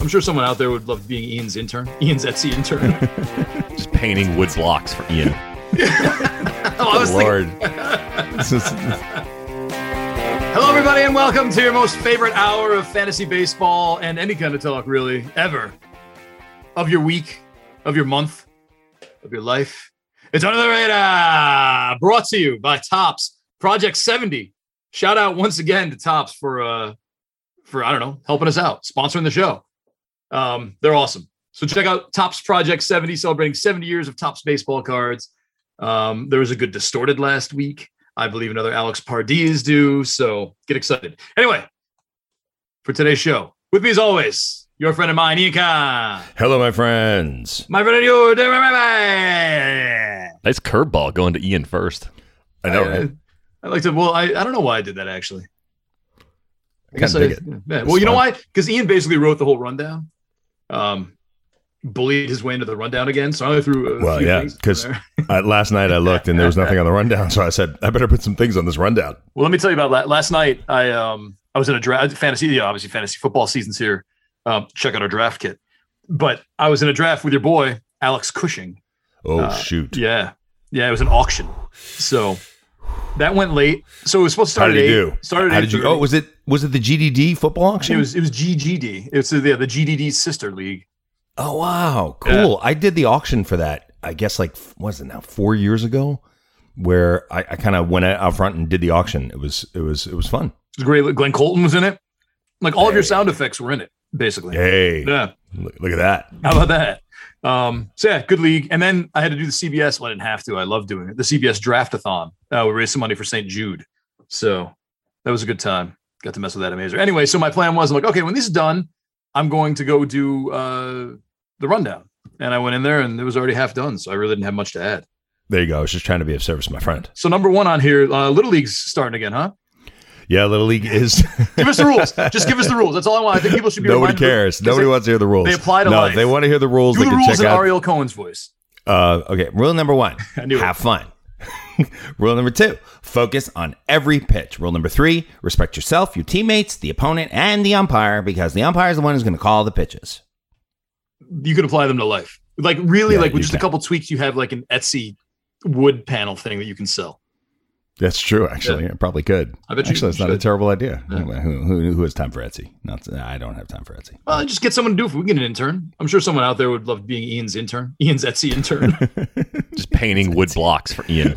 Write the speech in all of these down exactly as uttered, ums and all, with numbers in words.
I'm sure someone out there would love being Ian's intern. Ian's Etsy intern. Just painting wood blocks for Ian. oh, I was Lord. Hello, everybody, and welcome to your most favorite hour of fantasy baseball and any kind of talk, really, ever. Of your week, of your month, of your life. It's Under the Radar, brought to you by Topps Project seventy. Shout out once again to Topps for, uh, for I don't know, helping us out, sponsoring the show. Um, they're awesome. So check out Topps Project seventy, celebrating seventy years of Topps baseball cards. Um, there was a good Distorted last week. I believe another Alex Pardee is due, so get excited. Anyway, for today's show, with me as always, your friend of mine, Ian Khan. Hello, my friends. My friend and you, Nice curveball going to Ian first. I know, I, right? I like to, well, I, I don't know why I did that, actually. I Kinda guess I, dig it. yeah. It's Well, you know fun. why? Because Ian basically wrote the whole rundown. Um, bullied his way into the rundown again, so I only threw a Well, few yeah, things in because there. last night I looked and there was nothing on the rundown, so I said, I better put some things on this rundown. Well, let me tell you about la- last night. I um I was in a draft fantasy. Yeah, obviously fantasy football season's here. Um, check out our draft kit. But I was in a draft with your boy Alex Cushing. Oh, Uh, shoot. Yeah, yeah, it was an auction. So that went late. So it was supposed to How start did at you eight. do? Started How at did you? eight thirty. Oh, was it was it the G D D football auction? It was it was G G D. It's the yeah, the G D D sister league. Oh, wow. Cool. I did the auction for that, I guess, like, what was it now, four years ago, where I, I kind of went out front and did the auction. It was, it was, it was fun. It was great. Glenn Colton was in it. Like all of your Hey. sound effects were in it, basically. Hey, Yeah. look, look at that. How about that? Um, so yeah, good league. And then I had to do the C B S. Well, I didn't have to. I love doing it. The C B S Draftathon. Uh, we raised some money for Saint Jude. So that was a good time. Got to mess with that Amazer. Anyway, so my plan was I'm like, okay, when this is done, I'm going to go do uh, the rundown. And I went in there and it was already half done. So I really didn't have much to add. There you go. I was just trying to be of service, my friend. So number one on here, uh, Little League's starting again, huh? Yeah, Little League is. Give us the rules. Just give us the rules. That's all I want. I think people should be Nobody reminded- cares. 'cause Nobody they, wants to hear the rules. they apply to no, life. if they want to hear the rules, Do they the can rules check in out. Ariel Cohen's voice. Uh, okay, rule number one, I knew it. have fun. Rule number two, focus on every pitch. Rule number three, respect yourself, your teammates, the opponent, and the umpire, because the umpire is the one who's going to call the pitches. You can apply them to life. Like really, Yeah, like with you just can. a couple tweaks, you have like an Etsy wood panel thing that you can sell. That's true, actually. Yeah. I probably could. I bet you actually, it's not a should. terrible idea. Yeah. Anyway, who, who, who has time for Etsy? Not, I don't have time for Etsy. Well, just get someone to do it. If we get an intern, I'm sure someone out there would love being Ian's intern. Ian's Etsy intern. Just painting wood blocks for Ian.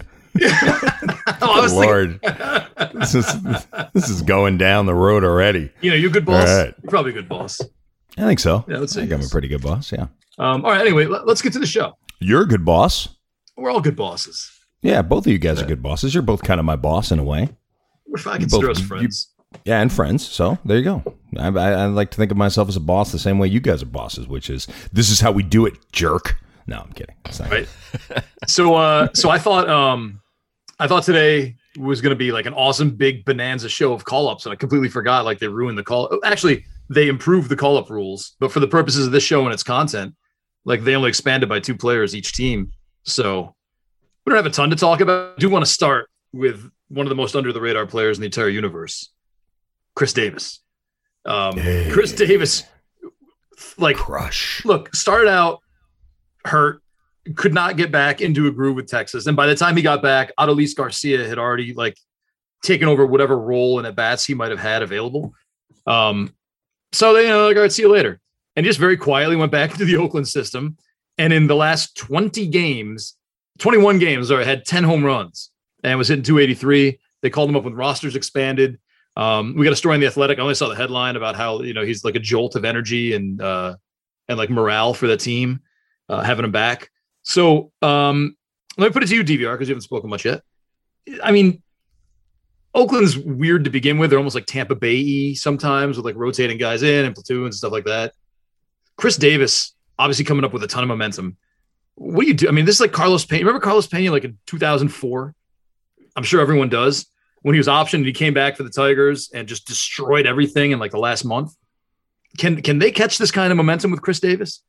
oh, I was Lord, this is this is going down the road already. thinking, you know, you're a good boss. All right. You're probably a good boss. I think so. Yeah, let's I say think I'm a yes. pretty good boss. Yeah, Um, all right. Anyway, let, let's get to the show. you're a good boss. We're all good bosses. Yeah, both of you guys are good bosses. You're both kind of my boss in a way. We're I You consider both- us you- friends. Yeah, and friends. So there you go. I, I, I like to think of myself as a boss the same way you guys are bosses, which is this is how we do it, jerk. No, I'm kidding. It's not Right. so, uh, so I thought, um, I thought today was going to be like an awesome big bonanza show of call ups, and I completely forgot. Like they ruined the call. Actually, they improved the call up rules, but for the purposes of this show and its content, like they only expanded by two players each team. So we don't have a ton to talk about. I do want to start with one of the most under the radar players in the entire universe, Chris Davis. Um, Hey. Chris Davis, like, crush. look, started out hurt, could not get back into a groove with Texas. And by the time he got back, Adolis Garcia had already like taken over whatever role in at bats he might have had available. Um, so they, you know, like, all right, see you later. And he just very quietly went back into the Oakland system. And in the last twenty games, twenty-one games, or had ten home runs and was hitting two eighty-three. They called him up when rosters expanded. Um, we got a story in The Athletic. I only saw the headline about how, you know, he's like a jolt of energy and, uh, and like morale for the team, uh, having him back. So um, let me put it to you, D V R, because you haven't spoken much yet. I mean, Oakland's weird to begin with. They're almost like Tampa Bay-y sometimes with like rotating guys in and platoons and stuff like that. Chris Davis, obviously coming up with a ton of momentum. What do you do? I mean, this is like Carlos Pena. Remember Carlos Pena like in two thousand four? I'm sure everyone does. When he was optioned and he came back for the Tigers and just destroyed everything in like the last month. Can can they catch this kind of momentum with Chris Davis?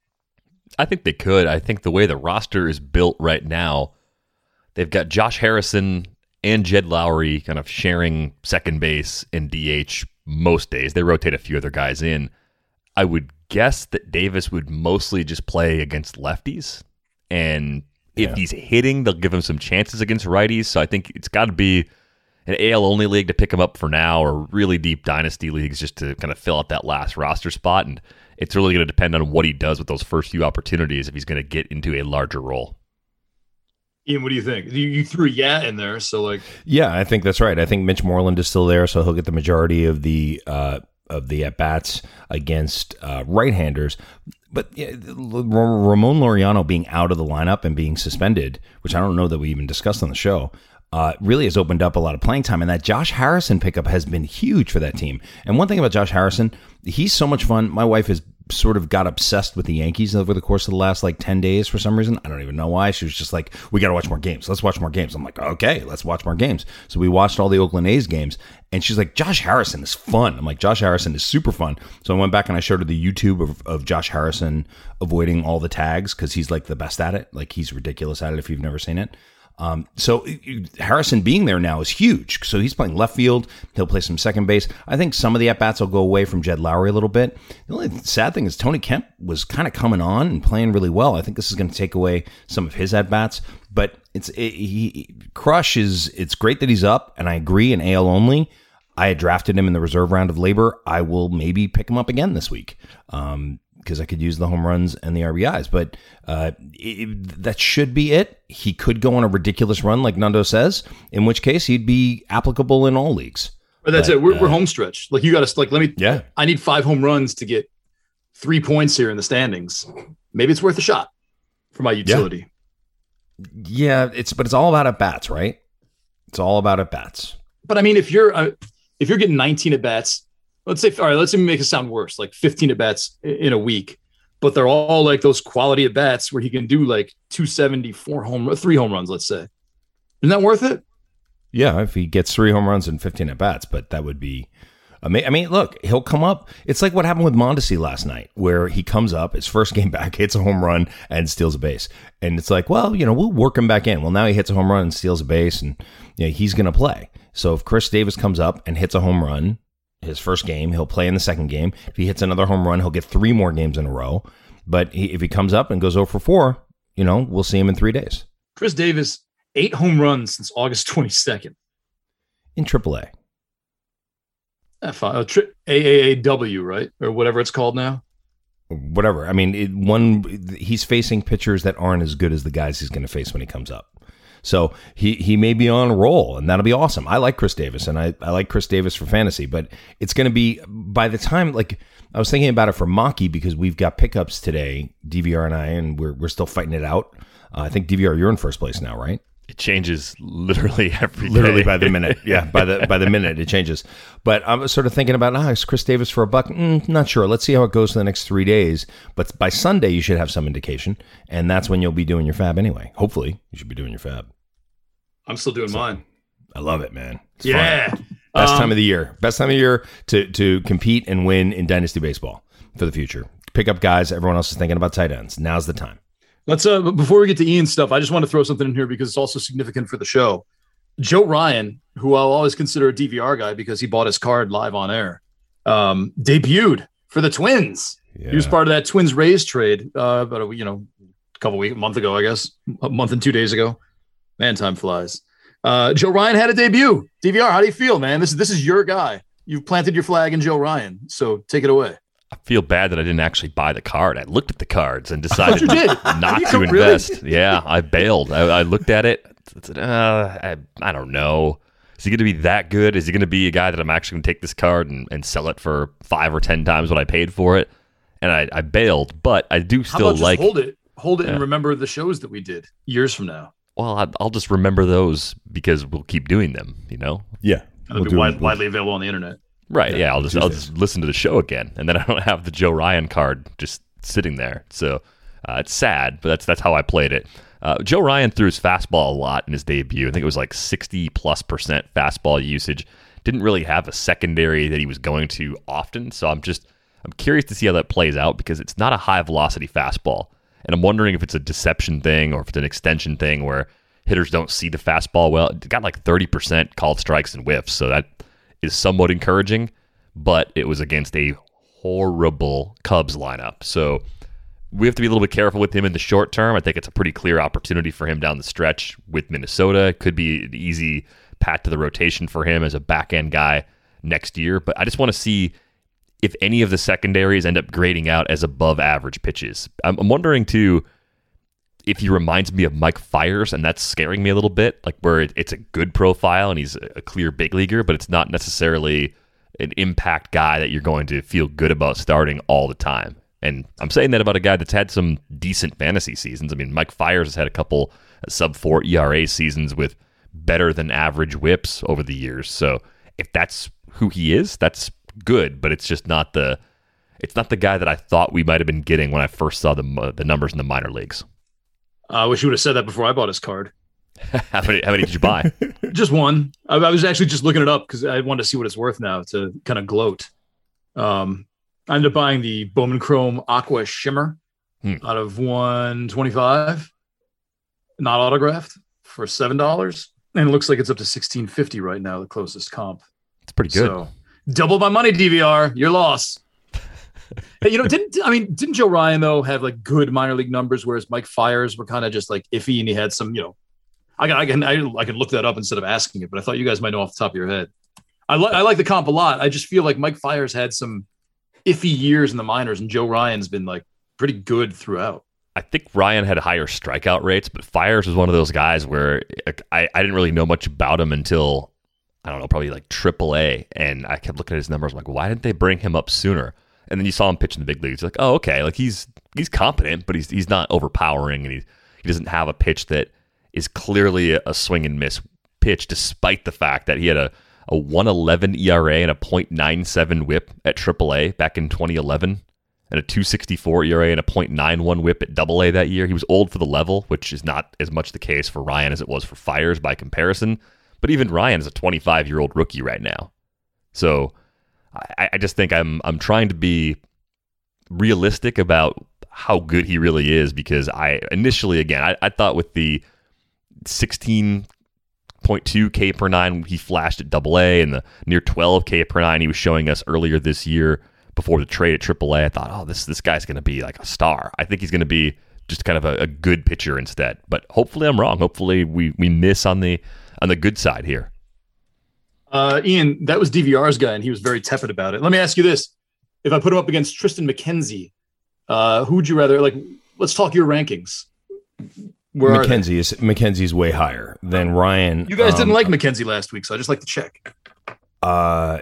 I think they could. I think the way the roster is built right now, they've got Josh Harrison and Jed Lowry kind of sharing second base and D H most days. They rotate a few other guys in. I would guess that Davis would mostly just play against lefties. And if Yeah. he's hitting, they'll give him some chances against righties. So I think it's got to be an A L-only league to pick him up for now, or really deep dynasty leagues just to kind of fill out that last roster spot. And it's really going to depend on what he does with those first few opportunities if he's going to get into a larger role. Ian, what do you think? You, you threw yeah in there, so like, Yeah, I think that's right. I think Mitch Moreland is still there, so he'll get the majority of the uh, of the at bats against uh, right-handers. But yeah, Ramon Laureano being out of the lineup and being suspended, which I don't know that we even discussed on the show, uh, really has opened up a lot of playing time. And that Josh Harrison pickup has been huge for that team. And one thing about Josh Harrison, he's so much fun. My wife has sort of got obsessed with the Yankees over the course of the last like ten days for some reason. I don't even know why. She was just like, we got to watch more games. Let's watch more games. I'm like, okay, let's watch more games. So we watched all the Oakland A's games, and she's like, Josh Harrison is fun. I'm like, Josh Harrison is super fun. So I went back and I showed her the YouTube of, of Josh Harrison avoiding all the tags because he's like the best at it. Like he's ridiculous at it if you've never seen it. Um, so Harrison being there now is huge. So he's playing left field. He'll play some second base. I think some of the at-bats will go away from Jed Lowry a little bit. The only sad thing is Tony Kemp was kind of coming on and playing really well. I think this is going to take away some of his at-bats. But it's it, he, Crush is, it's great that he's up, and I agree, in A L only. I had drafted him in the reserve round of labor. I will maybe pick him up again this week. Um, because I could use the home runs and the R B Is. But uh, it, that should be it. He could go on a ridiculous run, like Nando says, in which case he'd be applicable in all leagues. But that's but, it. We're, uh, we're home stretch. Like you got to like, let me, Yeah. I need five home runs to get three points here in the standings. Maybe it's worth a shot for my utility. Yeah, it's but it's all about at bats, right? It's all about at bats. But I mean, if you're, uh, if you're getting nineteen at bats, let's say, all right, let's even make it sound worse, like fifteen at bats in a week, but they're all like those quality at bats where he can do like two seventy, four home, three home runs, let's say. Isn't that worth it? Yeah, if he gets three home runs and fifteen at bats, but that would be amazing. I mean, look, he'll come up. It's like what happened with Mondesi last night, where he comes up, his first game back, hits a home run and steals a base. And it's like, well, you know, we'll work him back in. Well, now he hits a home run and steals a base, and you know, he's going to play. So if Chris Davis comes up and hits a home run, his first game, he'll play in the second game. If he hits another home run, he'll get three more games in a row. But he, if he comes up and goes oh for four, you know, we'll see him in three days. Chris Davis, eight home runs since August twenty-second. In triple A. F- uh, tri- A A A W, right? Or whatever it's called now. Whatever. I mean, it, one he's facing pitchers that aren't as good as the guys he's going to face when he comes up. So he, he may be on a roll, and that'll be awesome. I like Chris Davis, and I, I like Chris Davis for fantasy, but it's going to be, by the time, like, I was thinking about it for Maki because we've got pickups today, D V R and I, and we're we're still fighting it out. Uh, I think D V R, you're in first place now, right? It changes literally every Literally day. by the minute. Yeah, by the by the minute it changes. But I was sort of thinking about, ah, is Chris Davis for a buck? Mm, not sure. Let's see how it goes for the next three days. But by Sunday, you should have some indication, and that's when you'll be doing your fab anyway. Hopefully, you should be doing your fab. I'm still doing So, mine. I love it, man. It's Yeah. fun. Best Um, time of the year. Best time of the year to to compete and win in Dynasty Baseball for the future. Pick up guys. Everyone else is thinking about tight ends. Now's the time. Let's uh before we get to Ian's stuff, I just want to throw something in here because it's also significant for the show. Joe Ryan, who I'll always consider a D V R guy because he bought his card live on air, um, debuted for the Twins. Yeah. He was part of that Twins Rays trade uh, about a you know a couple weeks, a month ago, I guess, a month and two days ago. Man, time flies. Uh, Joe Ryan had a debut. D V R, how do you feel, man? This is this is your guy. You've planted your flag in Joe Ryan, so take it away. I feel bad that I didn't actually buy the card. I looked at the cards and decided you did? not You to really? invest. Yeah, I bailed. I, I looked at it. I said, uh, I, I don't know. Is he going to be that good? Is he going to be a guy that I'm actually going to take this card and, and sell it for five or ten times what I paid for it? And I, I bailed, but I do How still about just like. hold it, hold it, Yeah. and remember the shows that we did years from now. Well, I, I'll just remember those because we'll keep doing them. You know. Yeah. It'll be wide, widely available on the internet. Right. Yeah, Yeah. I'll just I'll Tuesdays. just listen to the show again, and then I don't have the Joe Ryan card just sitting there. So uh, it's sad, but that's that's how I played it. Uh, Joe Ryan threw his fastball a lot in his debut. I think it was like sixty plus percent fastball usage. Didn't really have a secondary that he was going to often. So I'm just I'm curious to see how that plays out because it's not a high velocity fastball, and I'm wondering if it's a deception thing or if it's an extension thing where hitters don't see the fastball well. It got like thirty percent called strikes and whiffs, so that is somewhat encouraging, but it was against a horrible Cubs lineup. So we have to be a little bit careful with him in the short term. I think it's a pretty clear opportunity for him down the stretch with Minnesota. It could be an easy pat to the rotation for him as a back-end guy next year. But I just want to see if any of the secondaries end up grading out as above average pitches. I'm, I'm wondering, too, if he reminds me of Mike Fiers, and that's scaring me a little bit, like where it, it's a good profile and he's a clear big leaguer, but it's not necessarily an impact guy that you're going to feel good about starting all the time. And I'm saying that about a guy that's had some decent fantasy seasons. I mean, Mike Fiers has had a couple sub four E R A seasons with better than average whips over the years. So if that's who he is, that's good, but it's just not the it's not the guy that I thought we might have been getting when I first saw the the numbers in the minor leagues. I wish you would have said that before I bought his card. how many how many did you buy? Just one. I, I was actually just looking it up because I wanted to see what it's worth now to kind of gloat. Um, I ended up buying the Bowman Chrome Aqua Shimmer hmm. out of one twenty-five, not autographed, for seven dollars, and it looks like it's up to sixteen fifty right now, the closest comp. It's pretty good. So, double my money, D V R. Your loss. Hey, you know, didn't I mean, didn't Joe Ryan though have like good minor league numbers, whereas Mike Fiers were kind of just like iffy, and he had some, you know, I can I can I, I can look that up instead of asking it, but I thought you guys might know off the top of your head. I like I like the comp a lot. I just feel like Mike Fiers had some iffy years in the minors, and Joe Ryan's been like pretty good throughout. I think Ryan had higher strikeout rates, but Fiers was one of those guys where I, I didn't really know much about him until, I don't know, probably like triple A. And I kept looking at his numbers. I'm like, why didn't they bring him up sooner? And then you saw him pitch in the big leagues. Like, oh, okay. Like he's he's competent, but he's he's not overpowering, and he he doesn't have a pitch that is clearly a, a swing and miss pitch, despite the fact that he had a, a one eleven E R A and a point nine seven whip at triple A back in twenty eleven, and a two sixty-four E R A and a point nine one whip at double A that year. He was old for the level, which is not as much the case for Ryan as it was for Fiers by comparison. But even Ryan is a twenty-five-year-old rookie right now. So I, I just think I'm I'm trying to be realistic about how good he really is, because I initially, again, I, I thought with the sixteen point two K per nine he flashed at double A and the near twelve K per nine he was showing us earlier this year before the trade at triple A, I thought, oh, this this guy's going to be like a star. I think he's going to be just kind of a, a good pitcher instead. But hopefully I'm wrong. Hopefully we we miss on the on the good side here. Uh, Ian, that was D V R's guy, and he was very tepid about it. Let me ask you this. If I put him up against Tristan McKenzie, uh, who would you rather, like, let's talk your rankings. Where McKenzie is McKenzie's way higher than Ryan. You guys um, didn't like McKenzie last week, so I just like to check. Uh,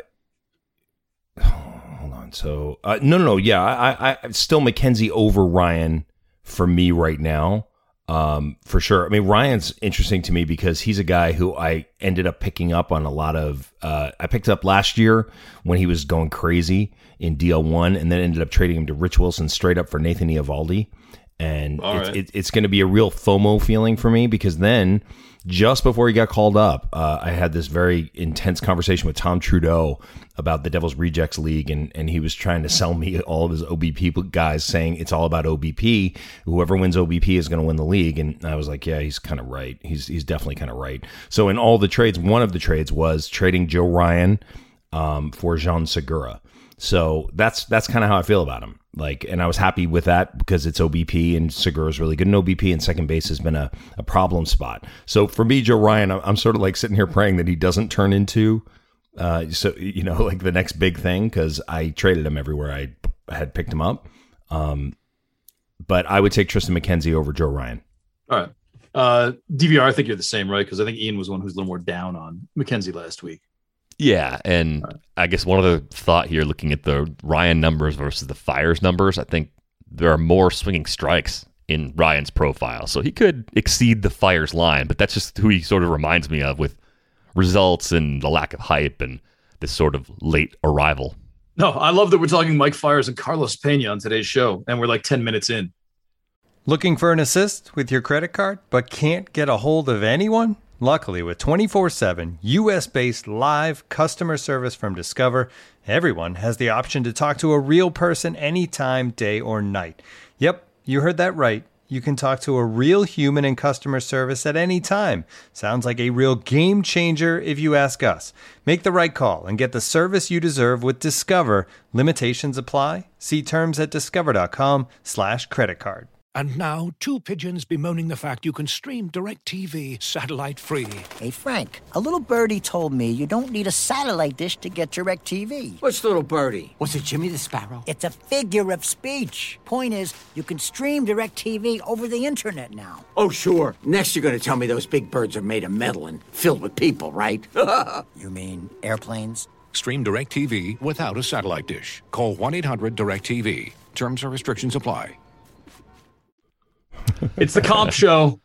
hold on. So, uh, no, no, no. Yeah, I, I, I still McKenzie over Ryan for me right now. Um, for sure. I mean, Ryan's interesting to me because he's a guy who I ended up picking up on a lot of, uh, I picked up last year when he was going crazy in D L one, and then ended up trading him to Rich Wilson straight up for Nathan Eovaldi. And All it's, right. it, it's going to be a real FOMO feeling for me, because then just before he got called up, uh, I had this very intense conversation with Tom Trudeau about the Devil's Rejects League, and, and he was trying to sell me all of his O B P guys, saying it's all about O B P. Whoever wins O B P is going to win the league. And I was like, yeah, he's kind of right. He's he's definitely kind of right. So in all the trades, one of the trades was trading Joe Ryan um, for Jean Segura. So that's that's kind of how I feel about him. Like, and I was happy with that because it's O B P, and Segura is really good in O B P, and second base has been a, a problem spot. So for me, Joe Ryan, I'm, I'm sort of like sitting here praying that he doesn't turn into, uh, so you know, like the next big thing, because I traded him everywhere I had picked him up. Um, but I would take Tristan McKenzie over Joe Ryan. All right. Uh, D V R, I think you're the same, right? Because I think Ian was one who's a little more down on McKenzie last week. Yeah, and right. I guess one other thought here, looking at the Ryan numbers versus the Fiers numbers, I think there are more swinging strikes in Ryan's profile. So he could exceed the Fiers line, but that's just who he sort of reminds me of, with results and the lack of hype and this sort of late arrival. No, I love that we're talking Mike Fiers and Carlos Pena on today's show, and we're like ten minutes in. Looking for an assist with your credit card, but can't get a hold of anyone? Luckily, with twenty-four seven U S-based live customer service from Discover, everyone has the option to talk to a real person anytime, day or night. Yep, you heard that right. You can talk to a real human in customer service at any time. Sounds like a real game changer if you ask us. Make the right call and get the service you deserve with Discover. Limitations apply. See terms at discover.com slash credit card. And now, two pigeons bemoaning the fact you can stream DirecTV satellite-free. Hey, Frank, a little birdie told me you don't need a satellite dish to get DirecTV. What's little birdie? Was it Jimmy the Sparrow? It's a figure of speech. Point is, you can stream DirecTV over the internet now. Oh, sure. Next you're going to tell me those big birds are made of metal and filled with people, right? You mean airplanes? Stream DirecTV without a satellite dish. Call one eight hundred direct T V. Terms and restrictions apply. It's the comp show.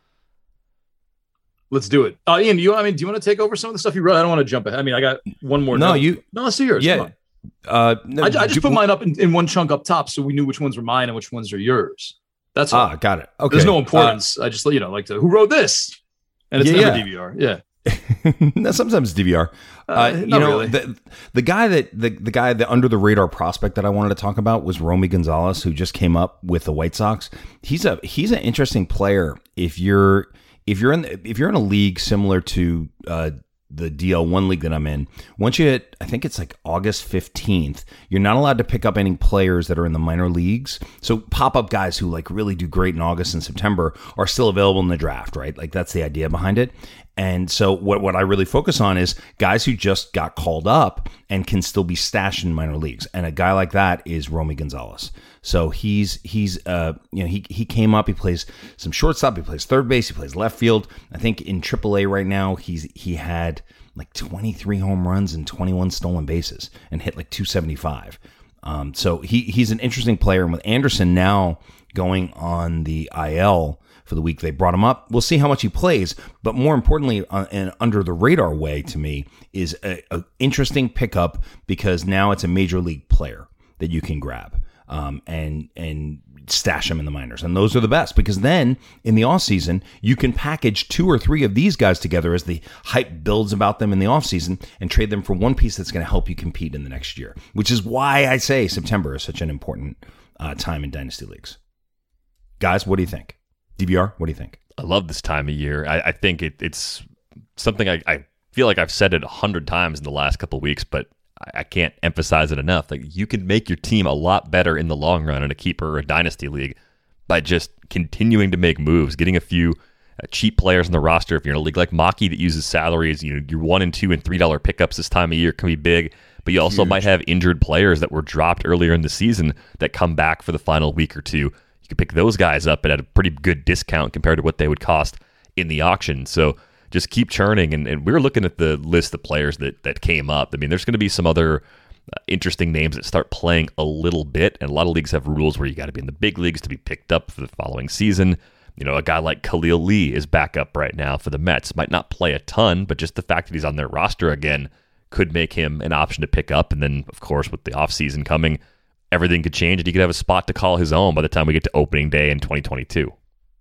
Let's do it. Uh, Ian, do you? I mean, do you want to take over some of the stuff you wrote? I don't want to jump ahead. I mean, I got one more. No, note. you. No, let's do yours. Yeah. Uh, no, I, I just do, put mine up in, in one chunk up top, so we knew which ones were mine and which ones are yours. That's all. Ah, got it. Okay. There's no importance. Uh, I just, you know, like to who wrote this, and it's yeah, never yeah. D V R. Yeah. No, sometimes D V R. Uh, Uh, you not know, really. the the guy that the the guy the under the radar prospect that I wanted to talk about was Romy Gonzalez, who just came up with the White Sox. He's a he's an interesting player if you're if you're in if you're in a league similar to uh, the D L one league that I'm in. Once you hit, I think it's like August fifteenth, you're not allowed to pick up any players that are in the minor leagues. So pop up guys who like really do great in August and September are still available in the draft, right? Like that's the idea behind it. And so what, what I really focus on is guys who just got called up and can still be stashed in minor leagues. And a guy like that is Romy Gonzalez. So he's, he's, uh, you know, he, he came up, he plays some shortstop, he plays third base, he plays left field. I think in triple A right now, he's, he had like twenty-three home runs and twenty-one stolen bases and hit like two seventy-five. Um, so he, he's an interesting player. And with Anderson now going on the I L for the week they brought him up, we'll see how much he plays. But more importantly, uh, and under the radar way to me is a, a interesting pickup because now it's a major league player that you can grab um, and and stash them in the minors. And those are the best because then in the offseason, you can package two or three of these guys together as the hype builds about them in the offseason and trade them for one piece that's going to help you compete in the next year, which is why I say September is such an important uh, time in Dynasty Leagues. Guys, what do you think? D V R, what do you think? I love this time of year. I, I think it, it's something I, I feel like I've said it a hundred times in the last couple of weeks, but I, I can't emphasize it enough. Like you can make your team a lot better in the long run in a keeper or a dynasty league by just continuing to make moves, getting a few uh, cheap players in the roster. If you're in a league like Maki that uses salaries, you know, your one and two and three dollar pickups this time of year can be big. But you also Huge. might have injured players that were dropped earlier in the season that come back for the final week or two. You can pick those guys up at a pretty good discount compared to what they would cost in the auction. So just keep churning. And, and we were looking at the list of players that, that came up. I mean, there's going to be some other uh, interesting names that start playing a little bit. And a lot of leagues have rules where you got to be in the big leagues to be picked up for the following season. You know, a guy like Khalil Lee is back up right now for the Mets. Might not play a ton, but just the fact that he's on their roster again could make him an option to pick up. And then, of course, with the offseason coming, everything could change and he could have a spot to call his own by the time we get to opening day in twenty twenty-two.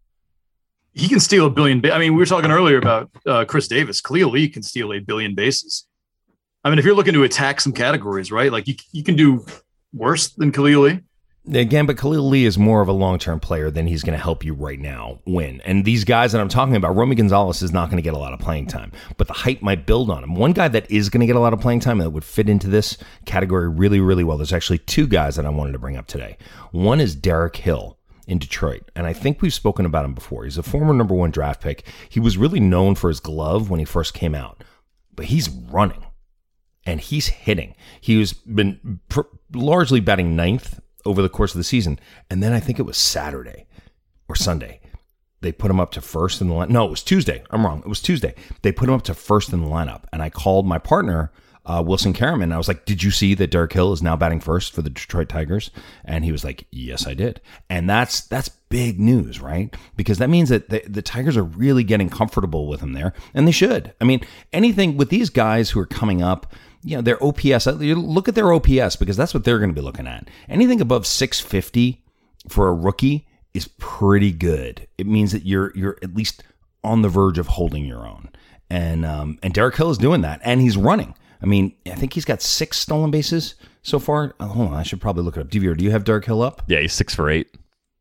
He can steal a billion. Ba- I mean, we were talking earlier about uh, Chris Davis. Khalil Lee can steal a billion bases. I mean, if you're looking to attack some categories, right? Like you, you can do worse than Khalil Lee. Again, but Khalil Lee is more of a long-term player than he's going to help you right now win. And these guys that I'm talking about, Romy Gonzalez is not going to get a lot of playing time, but the hype might build on him. One guy that is going to get a lot of playing time that would fit into this category really, really well. There's actually two guys that I wanted to bring up today. One is Derek Hill in Detroit, and I think we've spoken about him before. He's a former number one draft pick. He was really known for his glove when he first came out, but he's running and he's hitting. He's been pr- largely batting ninth over the course of the season. And then I think it was Saturday or Sunday. They put him up to first in the line. No, it was Tuesday. I'm wrong. It was Tuesday. They put him up to first in the lineup. And I called my partner, uh, Wilson Karaman. And I was like, did you see that Derek Hill is now batting first for the Detroit Tigers? And he was like, yes, I did. And that's that's big news, right? Because that means that the, the Tigers are really getting comfortable with him there. And they should. I mean, anything with these guys who are coming up, you know, their O P S, you look at their O P S because that's what they're going to be looking at. Anything above six fifty for a rookie is pretty good. It means that you're you're at least on the verge of holding your own. And um, and Derek Hill is doing that, and he's running. I mean, I think he's got six stolen bases so far. Oh, hold on, I should probably look it up. D V R, do you have Derek Hill up? Yeah, he's six for eight. Yeah,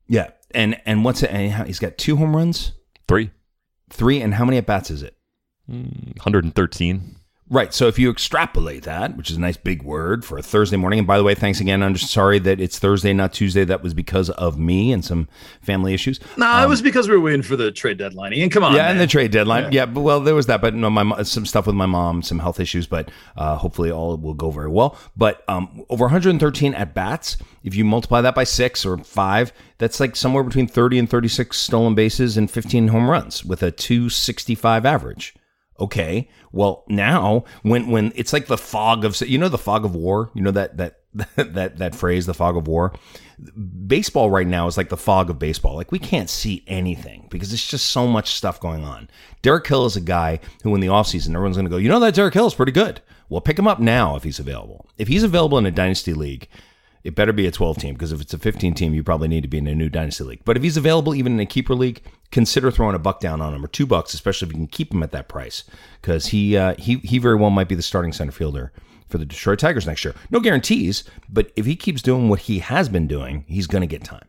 And and what's it? And how, he's got two home runs, Three. three, and how many at bats is it? one hundred thirteen. Right. So if you extrapolate that, which is a nice big word for a Thursday morning, and by the way, thanks again. I'm just sorry that it's Thursday, not Tuesday. That was because of me and some family issues. No, nah, um, it was because we were waiting for the trade deadline. Ian, come on. Yeah, man. and the trade deadline. Yeah. Yeah, but well, there was that, but no, my some stuff with my mom, some health issues, but uh, hopefully all will go very well. But um, over one hundred thirteen at bats. If you multiply that by six or five, that's like somewhere between thirty and thirty-six stolen bases and fifteen home runs with a two sixty-five average. Okay, well now when when it's like the fog of you know the fog of war, you know that that that that phrase, the fog of war. Baseball right now is like the fog of baseball. Like we can't see anything because there's just so much stuff going on. Derek Hill is a guy who in the offseason everyone's going to go, you know that Derek Hill is pretty good. Well, pick him up now if he's available. If he's available in a dynasty league, it better be a twelve team because if it's a fifteen team, you probably need to be in a new dynasty league. But if he's available even in a keeper league, consider throwing a buck down on him or two bucks, especially if you can keep him at that price because he uh, he he very well might be the starting center fielder for the Detroit Tigers next year. No guarantees, but if he keeps doing what he has been doing, he's going to get time.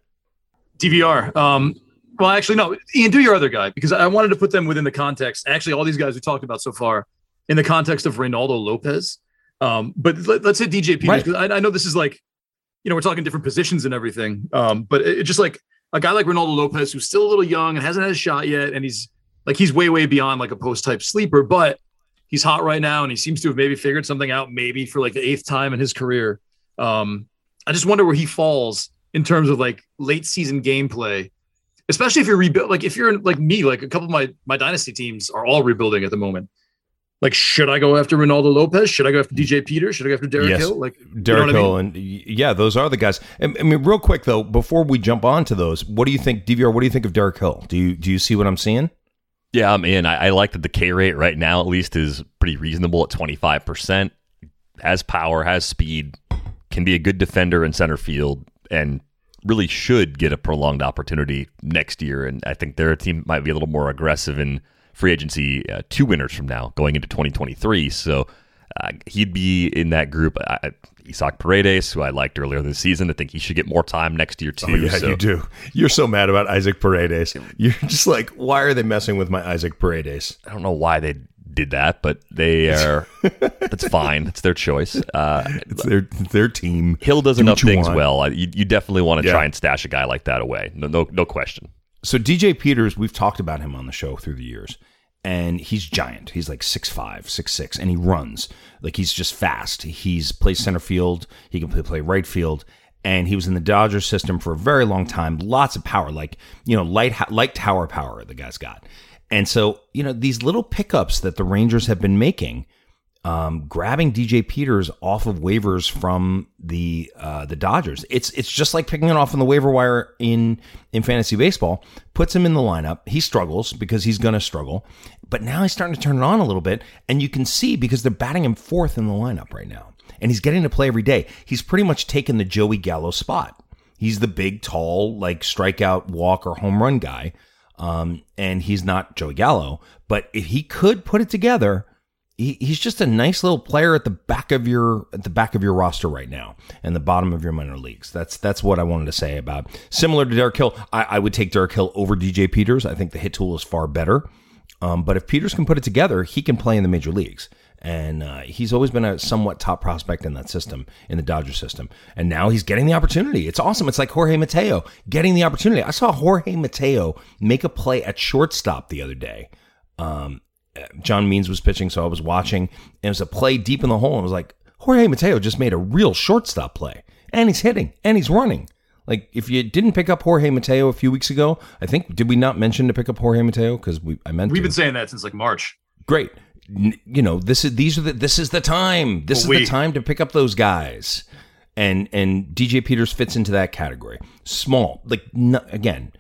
D V R. Um, well, actually, no. Ian, do your other guy because I wanted to put them within the context. Actually, all these guys we talked about so far in the context of Reynaldo Lopez. Um, but let, let's hit D J Peters because right. I, I know this is like, you know, we're talking different positions and everything. Um, but it, it just like a guy like Reynaldo Lopez, who's still a little young and hasn't had a shot yet. And he's like, he's way, way beyond like a post type sleeper, but he's hot right now. And he seems to have maybe figured something out, maybe for like the eighth time in his career. Um, I just wonder where he falls in terms of like late season gameplay, especially if you're rebuild, like if you're like me, like a couple of my, my dynasty teams are all rebuilding at the moment. Like, should I go after Reynaldo Lopez? Should I go after D J Peters? Should I go after Derek yes. Hill? Like Derek you know Hill, I mean? and yeah, those are the guys. I mean, real quick though, before we jump on to those, what do you think, D V R? What do you think of Derek Hill? Do you do you see what I'm seeing? Yeah, I'm in. I, I like that the K rate right now at least is pretty reasonable at twenty-five percent. Has power, has speed, can be a good defender in center field, and really should get a prolonged opportunity next year. And I think their team might be a little more aggressive in free agency uh, two winters from now going into twenty twenty-three. So uh, he'd be in that group. I, Isaac Paredes, who I liked earlier this season, I think he should get more time next year too. Oh, yeah, so. you do. You're so mad about Isaac Paredes. You're just like, why are they messing with my Isaac Paredes? I don't know why they did that, but they are. That's fine. It's their choice. Uh, it's their their team. Hill does do enough things want. well. You, you definitely want to yeah. try and stash a guy like that away. No, no, no question. So D J Peters, we've talked about him on the show through the years. And he's giant. He's like six five, six six, and he runs. Like he's just fast. He's plays center field. He can play, play right field. And he was in the Dodgers system for a very long time. Lots of power, like, you know, light, light tower power the guy's got. And so, you know, these little pickups that the Rangers have been making, um, grabbing D J Peters off of waivers from the uh, the Dodgers. It's it's just like picking it off on the waiver wire in in fantasy baseball. Puts him in the lineup. He struggles because he's going to struggle. But now he's starting to turn it on a little bit. And you can see because they're batting him fourth in the lineup right now. And he's getting to play every day. He's pretty much taken the Joey Gallo spot. He's the big, tall, like strikeout, walk, or home run guy. Um, and he's not Joey Gallo. But if he could put it together, he, he's just a nice little player at the back of your at the back of your roster right now and the bottom of your minor leagues. That's that's what I wanted to say about. Similar to Derek Hill, I, I would take Derek Hill over D J Peters. I think the hit tool is far better. Um, but if Peters can put it together, he can play in the major leagues. And uh, he's always been a somewhat top prospect in that system, in the Dodger system. And now he's getting the opportunity. It's awesome. It's like Jorge Mateo getting the opportunity. I saw Jorge Mateo make a play at shortstop the other day. Um, John Means was pitching, so I was watching. And it was a play deep in the hole. And I was like, Jorge Mateo just made a real shortstop play. And he's hitting. And he's running. Like, if you didn't pick up Jorge Mateo a few weeks ago, I think, did we not mention to pick up Jorge Mateo? Because we I meant We've to. been saying that since like March. Great. You know, this is these are the this is the time. This well, is we, the time to pick up those guys, and and D J Peters fits into that category. Small, like no, again,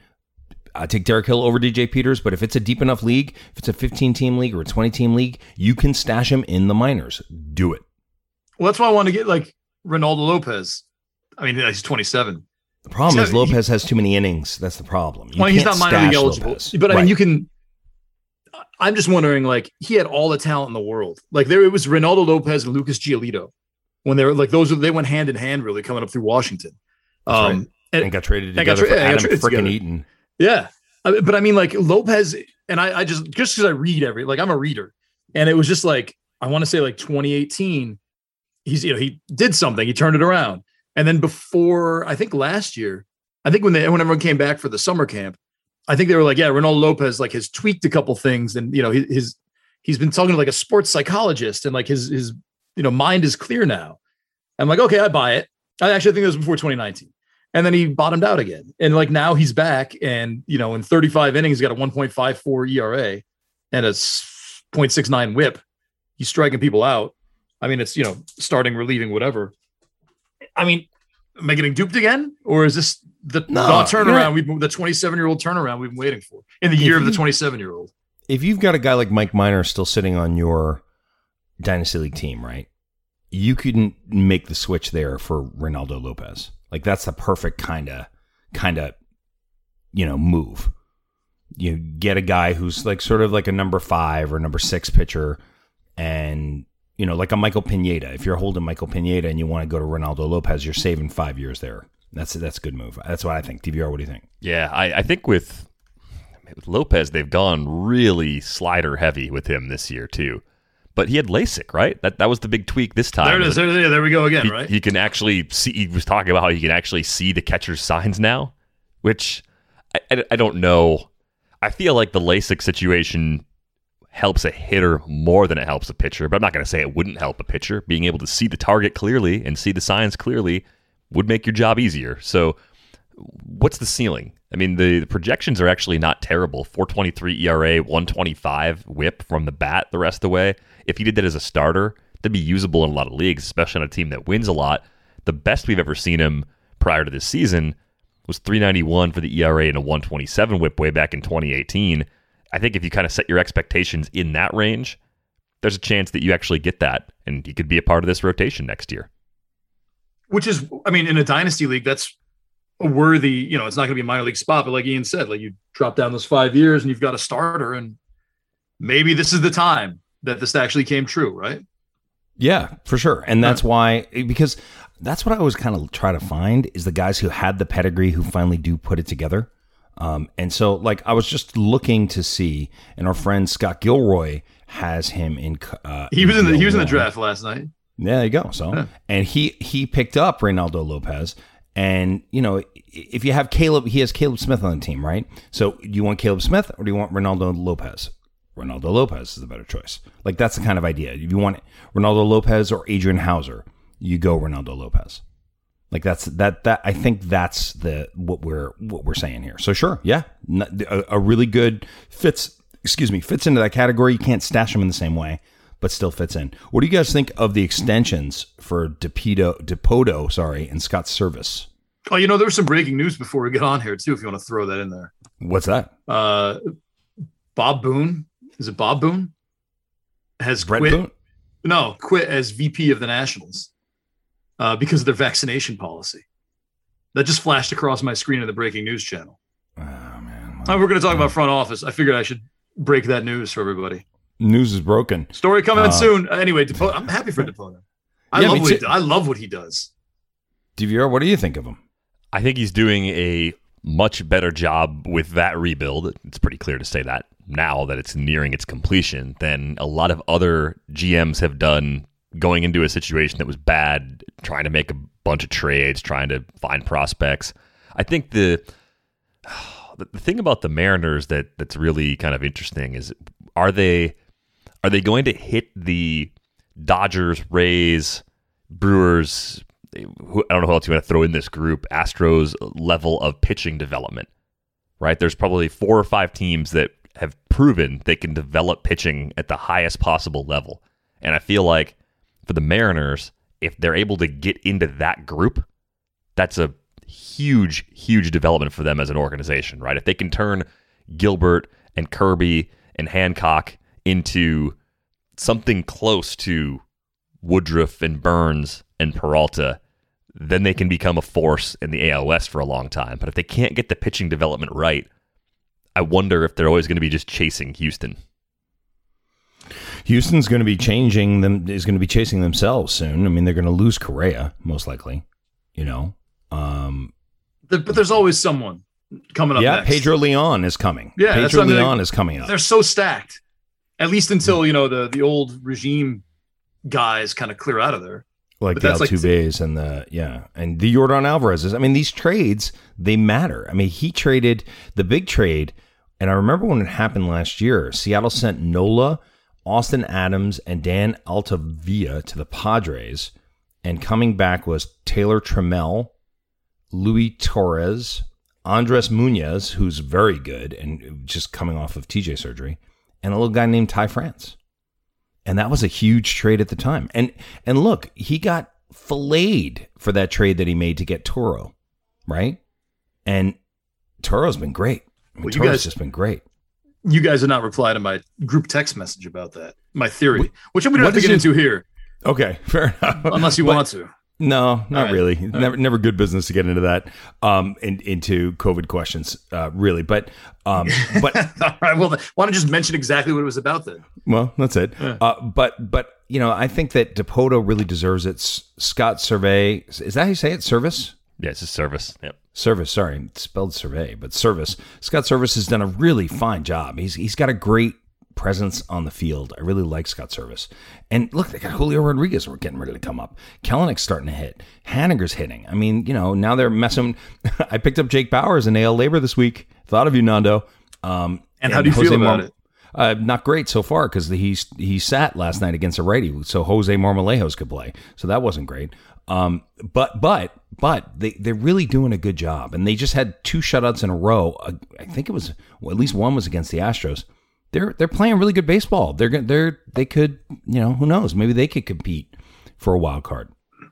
I take Derek Hill over D J Peters, but if it's a deep enough league, if it's a fifteen team league or a twenty team league, you can stash him in the minors. Do it. Well, that's why I want to get like Reynaldo Lopez. I mean, he's twenty-seven. The problem he's is not, Lopez he, has too many innings. That's the problem. You well, he's can't not minor league stash eligible, Lopez. but I right. mean, you can. I'm just wondering, like, he had all the talent in the world. Like, there it was Reynaldo Lopez and Lucas Giolito when they were like those. They went hand in hand, really, coming up through Washington. Um, right. and, and got traded and got together tra- for yeah, got Adam traded frickin' together. Eaton. Yeah. I- But I mean, like Lopez, and I, I just, just because I read every, like I'm a reader, and it was just like, I want to say like twenty eighteen, he's, you know, he did something, he turned it around. And then before, I think last year, I think when they, when everyone came back for the summer camp, I think they were like, yeah, Ronaldo Lopez like has tweaked a couple things. And, you know, his, his he's been talking to like a sports psychologist, and like his, his, you know, mind is clear now. I'm like, okay, I buy it. I actually think it was before twenty nineteen. And then he bottomed out again. And like now he's back, and, you know, in thirty-five innings, he's got a one point five four E R A and a zero point six nine whip. He's striking people out. I mean, it's, you know, starting, relieving, whatever. I mean, am I getting duped again? Or is this the, No, the turnaround, you're- we've been, the twenty-seven year old turnaround we've been waiting for in the year If of the you- twenty-seven year old? If you've got a guy like Mike Minor still sitting on your Dynasty League team, right? You couldn't make the switch there for Ronaldo Lopez. Like that's the perfect kind of, kind of, you know, move. You get a guy who's like sort of like a number five or number six pitcher, and you know, like a Michael Pineda. If you're holding Michael Pineda and you want to go to Ronaldo Lopez, you're saving five years there. That's that's a good move. That's what I think. D V R, what do you think? Yeah, I, I think with, with Lopez, they've gone really slider heavy with him this year too. But he had LASIK, right? That that was the big tweak this time. There it is. There, there, there we go again, he, right? he can actually see. He was talking about how he can actually see the catcher's signs now, which I, I, I don't know. I feel like the LASIK situation helps a hitter more than it helps a pitcher, but I'm not going to say it wouldn't help a pitcher. Being able to see the target clearly and see the signs clearly would make your job easier. So what's the ceiling? I mean, the, the projections are actually not terrible. four twenty-three E R A, one twenty-five whip from the bat the rest of the way. If he did that as a starter, that'd be usable in a lot of leagues, especially on a team that wins a lot. The best we've ever seen him prior to this season was three ninety-one for the E R A and a one twenty-seven whip way back in twenty eighteen. I think if you kind of set your expectations in that range, there's a chance that you actually get that, and he could be a part of this rotation next year. Which is, I mean, in a dynasty league, that's a worthy, you know, it's not going to be a minor league spot, but like Ian said, like you drop down those five years and you've got a starter, and maybe this is the time that this actually came true, right? Yeah, for sure. And that's why, because that's what I always kind of try to find is the guys who had the pedigree who finally do put it together. Um, and so, like, I was just looking to see, and our friend Scott Gilroy has him in. Uh, He was in the he was in the one. draft last night. Yeah, there you go. So, Yeah. and he he picked up Ronaldo Lopez, and you know, if you have Caleb, he has Caleb Smith on the team, right? So, do you want Caleb Smith or do you want Ronaldo Lopez? Ronaldo Lopez is the better choice. Like that's the kind of idea. If you want Ronaldo Lopez or Adrian Hauser, you go Ronaldo Lopez. Like that's that that I think that's the what we're what we're saying here. So sure, yeah, a, a really good fits. Excuse me, fits into that category. You can't stash them in the same way, but still fits in. What do you guys think of the extensions for DePito, Dipoto, sorry, and Scott Service? Oh, you know, there was some breaking news before we get on here too. If you want to throw that in there, What's that? uh, Bob Boone, is it Bob Boone? Has Brett quit. Boone? No, quit as V P of the Nationals uh, because of their vaccination policy. That just flashed across my screen in the breaking news channel. Oh man, Uh, we're going to talk about front office. I figured I should break that news for everybody. news is broken. Story coming Uh, in soon. Anyway, Depo- I'm happy for Depoto. I Yeah, love me what he too. do- I love what he does. D V R, what do you think of him? I think he's doing a much better job with that rebuild. It's pretty clear to say that now that it's nearing its completion than a lot of other G Ms have done going into a situation that was bad, trying to make a bunch of trades, trying to find prospects. I think the the, the thing about the Mariners that that's really kind of interesting is are they are they going to hit the Dodgers, Rays, Brewers, who, I don't know who else you want to throw in this group, Astros level of pitching development, right? There's probably four or five teams that have proven they can develop pitching at the highest possible level. And I feel like for the Mariners, if they're able to get into that group, that's a huge, huge development for them as an organization, right? If they can turn Gilbert and Kirby and Hancock into something close to Woodruff and Burns and Peralta, then they can become a force in the A L West for a long time. But if they can't get the pitching development right, I wonder if they're always going to be just chasing Houston. Houston's going to be changing them, is going to be chasing themselves soon. I mean, they're going to lose Correa, most likely, you know. Um, but there's always someone coming up Yeah, next. Pedro Leon is coming. Yeah, that's Pedro what I mean. Leon is coming up. They're so stacked, at least until, you know, the, the old regime guys kind of clear out of there. Like But the that's like- Altuves and the, yeah, and the Yordan Alvarez's. I mean, these trades, they matter. I mean, he traded the big trade, and I remember when it happened last year, Seattle sent Nola, Austin Adams, and Dan Altavilla to the Padres, and coming back was Taylor Trammell, Louis Torres, Andres Munoz, who's very good and just coming off of T J surgery, and a little guy named Ty France. And that was a huge trade at the time. And and look, he got filleted for that trade that he made to get Toro, right? And Toro's been great. I mean, Well, you Toro's guys- just been great. You guys did not reply to my group text message about that. My theory, which we don't have what to is get your- into here, Okay, fair enough. unless you But- want to. No, not right. really. Never, never good business to get into that, um, in, into COVID questions, uh, really. But, um, but All right. Well, why don't you just mention exactly what it was about then? well, that's it. Uh, but, but you know, I think that DePoto really deserves it. S- Scott Survey, is that how you say it? Service. Yeah, it's a service. Yep. Service, sorry, it's spelled survey, but Service. Scott Service has done a really fine job. He's he's got a great presence on the field. I really like Scott Service. And look, they got Julio Rodriguez. We're getting ready to come up. Kelenick's starting to hit. Haniger's hitting. I mean, you know, now they're messing. I picked up Jake Bowers in A L Labor this week. Thought of you, Nando. Um, And how do you feel about it? Uh, not great so far because he he sat last night against a righty, so Jose Marmolejos could play. So that wasn't great. Um, but but but they they're really doing a good job, and they just had two shutouts in a row. Uh, I think it was well, at least one was against the Astros. They're they're playing really good baseball. They're gonna- they're they could, you know, who knows, maybe they could compete for a wild card.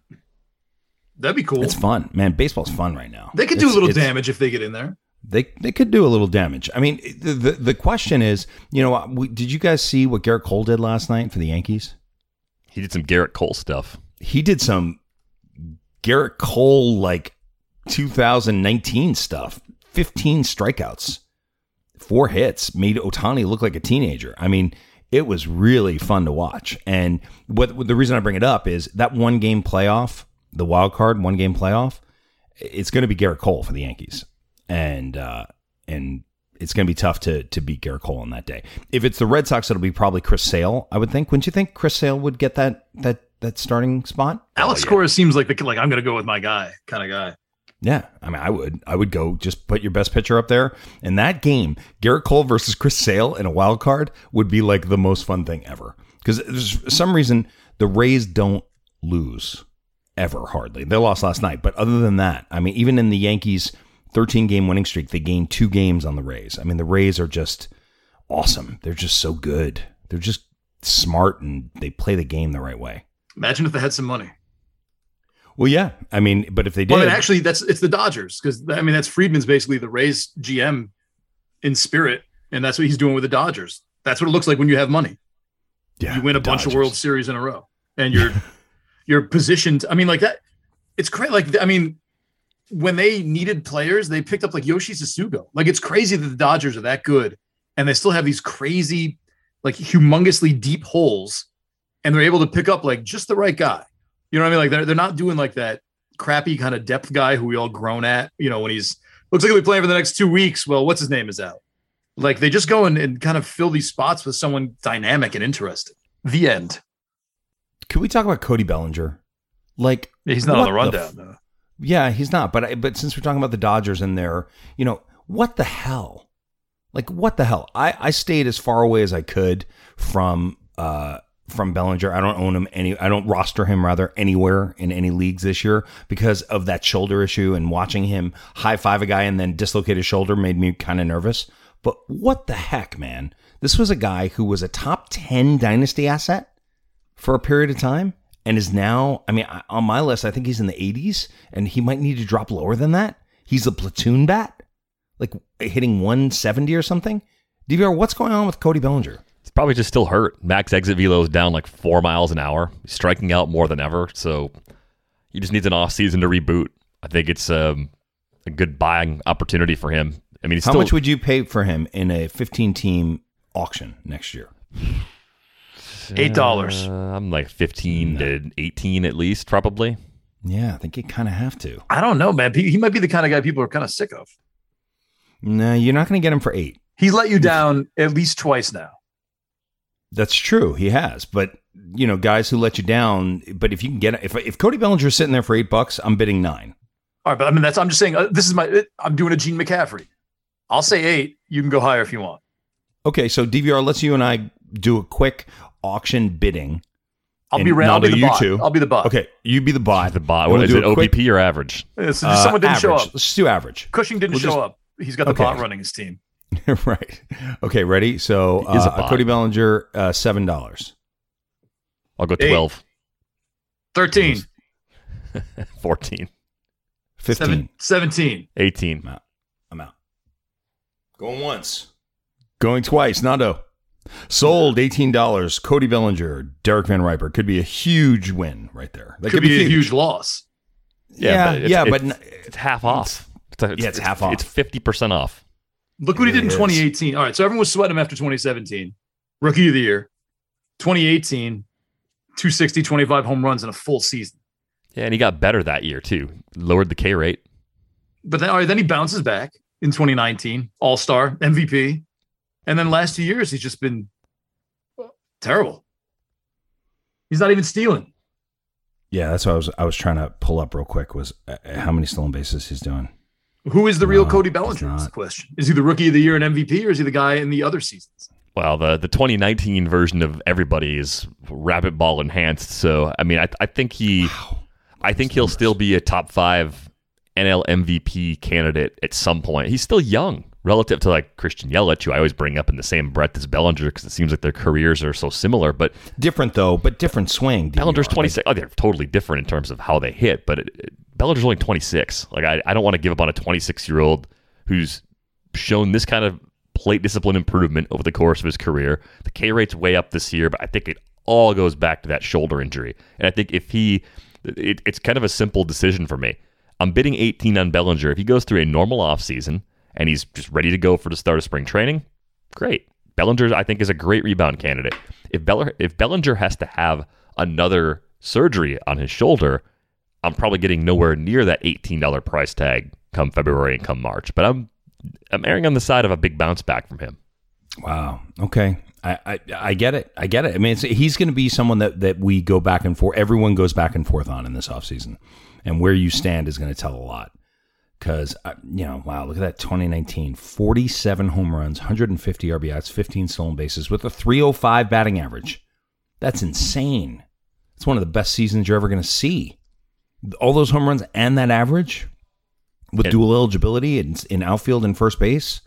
That'd be cool. It's fun, man. Baseball's fun right now. They could do a It's- little it's- damage if they get in there. They they could do a little damage. I mean, the the, the question is, you know, we, did you guys see what Garrett Cole did last night for the Yankees? He did some Garrett Cole stuff. He did some Garrett Cole like two thousand nineteen stuff. fifteen strikeouts, four hits, made Ohtani look like a teenager. I mean, it was really fun to watch. And what, what the reason I bring it up is that one game playoff, the wild card one game playoff, it's going to be Garrett Cole for the Yankees. And uh, and it's going to be tough to to beat Garrett Cole on that day. If it's the Red Sox, it'll be probably Chris Sale, I would think. Wouldn't you think Chris Sale would get that that that starting spot? Alex Cora seems like the like I'm going to go with my guy kind of guy. Yeah, I mean, I would. I would go just put your best pitcher up there. And that game, Garrett Cole versus Chris Sale in a wild card would be like the most fun thing ever. Because for some reason, the Rays don't lose ever, hardly. They lost last night. But other than that, I mean, even in the Yankees' thirteen-game winning streak, they gained two games on the Rays. I mean, the Rays are just awesome. They're just so good. They're just smart, and they play the game the right way. Imagine if they had some money. Well, yeah. I mean, but if they did... Well, then actually, that's it's the Dodgers because I mean that's Friedman's basically the Rays G M in spirit, and that's what he's doing with the Dodgers. That's what it looks like when you have money. yeah, You win a the bunch of Dodgers. World Series in a row, and you're you're positioned. I mean, like that. It's crazy. Like I mean, when they needed players, they picked up like Yoshi Susugo. Like it's crazy that the Dodgers are that good, and they still have these crazy, like humongously deep holes, and they're able to pick up like just the right guy. You know what I mean? Like they're they're not doing like that crappy kind of depth guy who we all groan at. You know, when he's looks like he'll be playing for the next two weeks. Well, what's his name is out. Like they just go in and kind of fill these spots with someone dynamic and interesting. The end. Can we talk about Cody Bellinger? Like Yeah, he's not on what the rundown f- though. Yeah, he's not. But I, but since we're talking about the Dodgers and their, you know, what the hell? Like what the hell? I, I stayed as far away as I could from uh from Bellinger. I don't own him any. I don't roster him rather anywhere in any leagues this year because of that shoulder issue. And watching him high five a guy and then dislocate his shoulder made me kind of nervous. But what the heck, man? This was a guy who was a top ten dynasty asset for a period of time and is now, I mean, I- on my list, I think he's in the eighties and he might need to drop lower than that. He's a platoon bat, like hitting one seventy or something. D V R, what's going on with Cody Bellinger? It's probably just still hurt. Max exit velo is down like four miles an hour. He's striking out more than ever. So he just needs an off season to reboot. I think it's um, a good buying opportunity for him. I mean, he's How still, much would you pay for him in a fifteen-team auction next year? Eight dollars. Uh, I'm like fifteen to eighteen at least, probably. Yeah, I think you kind of have to. I don't know, man. He he might be the kind of guy people are kind of sick of. No, you're not going to get him for eight. He's let you down at least twice now. That's true. He has, but you know, guys who let you down. But if you can get if if Cody Bellinger's sitting there for eight bucks, I'm bidding nine. All right, but I mean that's I'm just saying uh, this is my I'm doing a Gene McCaffrey. I'll say eight. You can go higher if you want. Okay, so D V R, let's you and I do a quick auction bidding. I'll be around. I'll be the bot. Two. I'll be the bot. Okay, you be the bot. The bot. What is it? O B P or average? Yeah, so just someone didn't uh, show average. up. Let's do average. Cushing didn't We'll show just, up. He's got the okay. bot running his team. Right. Okay, ready? So He is a uh, bot. Cody Bellinger, uh, seven dollars. I'll go Eight. twelve. Thirteen. fourteen. Fifteen. Seven, Seventeen. eighteen. I'm out. I'm out. Going once. Going twice. Nando. Sold eighteen dollars. Cody Bellinger, Derek Van Riper. Could be a huge win right there. That Could, be, a huge loss. Yeah, but it's, yeah, it's, but n- it's half off. It's, it's, yeah, it's half off. It's fifty percent off. Look what he did in It is. twenty eighteen. All right, so everyone was sweating him after twenty seventeen. Rookie of the year. twenty eighteen, two sixty, twenty-five home runs in a full season. Yeah, and he got better that year too. Lowered the K rate. But then, all right, then he bounces back in twenty nineteen, All-Star, M V P. And then last two years, he's just been terrible. He's not even stealing. Yeah, that's what I was I was trying to pull up real quick was uh, how many stolen bases he's doing. Who is the real No, Cody he's Bellinger? Is the not. question. Is he the rookie of the year and M V P, or is he the guy in the other seasons? Well, the the twenty nineteen version of everybody is rabbit ball enhanced. So I mean, I I think he, I think he'll still be a top five N L M V P candidate at some point. He's still young relative to like Christian Yelich, who I always bring up in the same breath as Bellinger because it seems like their careers are so similar. But Different though, but different swing. D V R. Bellinger's twenty-six. Oh, they're totally different in terms of how they hit, but it, it, Bellinger's only twenty-six. Like I, I don't want to give up on a twenty-six-year-old who's shown this kind of plate discipline improvement over the course of his career. The K rate's way up this year, but I think it all goes back to that shoulder injury. And I think if he, it, it's kind of a simple decision for me. I'm bidding eighteen on Bellinger. If he goes through a normal offseason and he's just ready to go for the start of spring training, great. Bellinger, I think, is a great rebound candidate. If Beller, if Bellinger has to have another surgery on his shoulder, I'm probably getting nowhere near that eighteen dollars price tag come February and come March. But I'm I'm erring on the side of a big bounce back from him. Wow. Okay. I, I, I get it. I get it. I mean, it's, he's going to be someone that, that we go back and forth. Everyone goes back and forth on in this offseason. And where you stand is going to tell a lot. Because, you know, wow, look at that twenty nineteen. forty-seven home runs, one hundred fifty R B Is, fifteen stolen bases with a three oh five batting average. That's insane. It's one of the best seasons you're ever going to see. All those home runs and that average with And- dual eligibility in, in outfield and first base.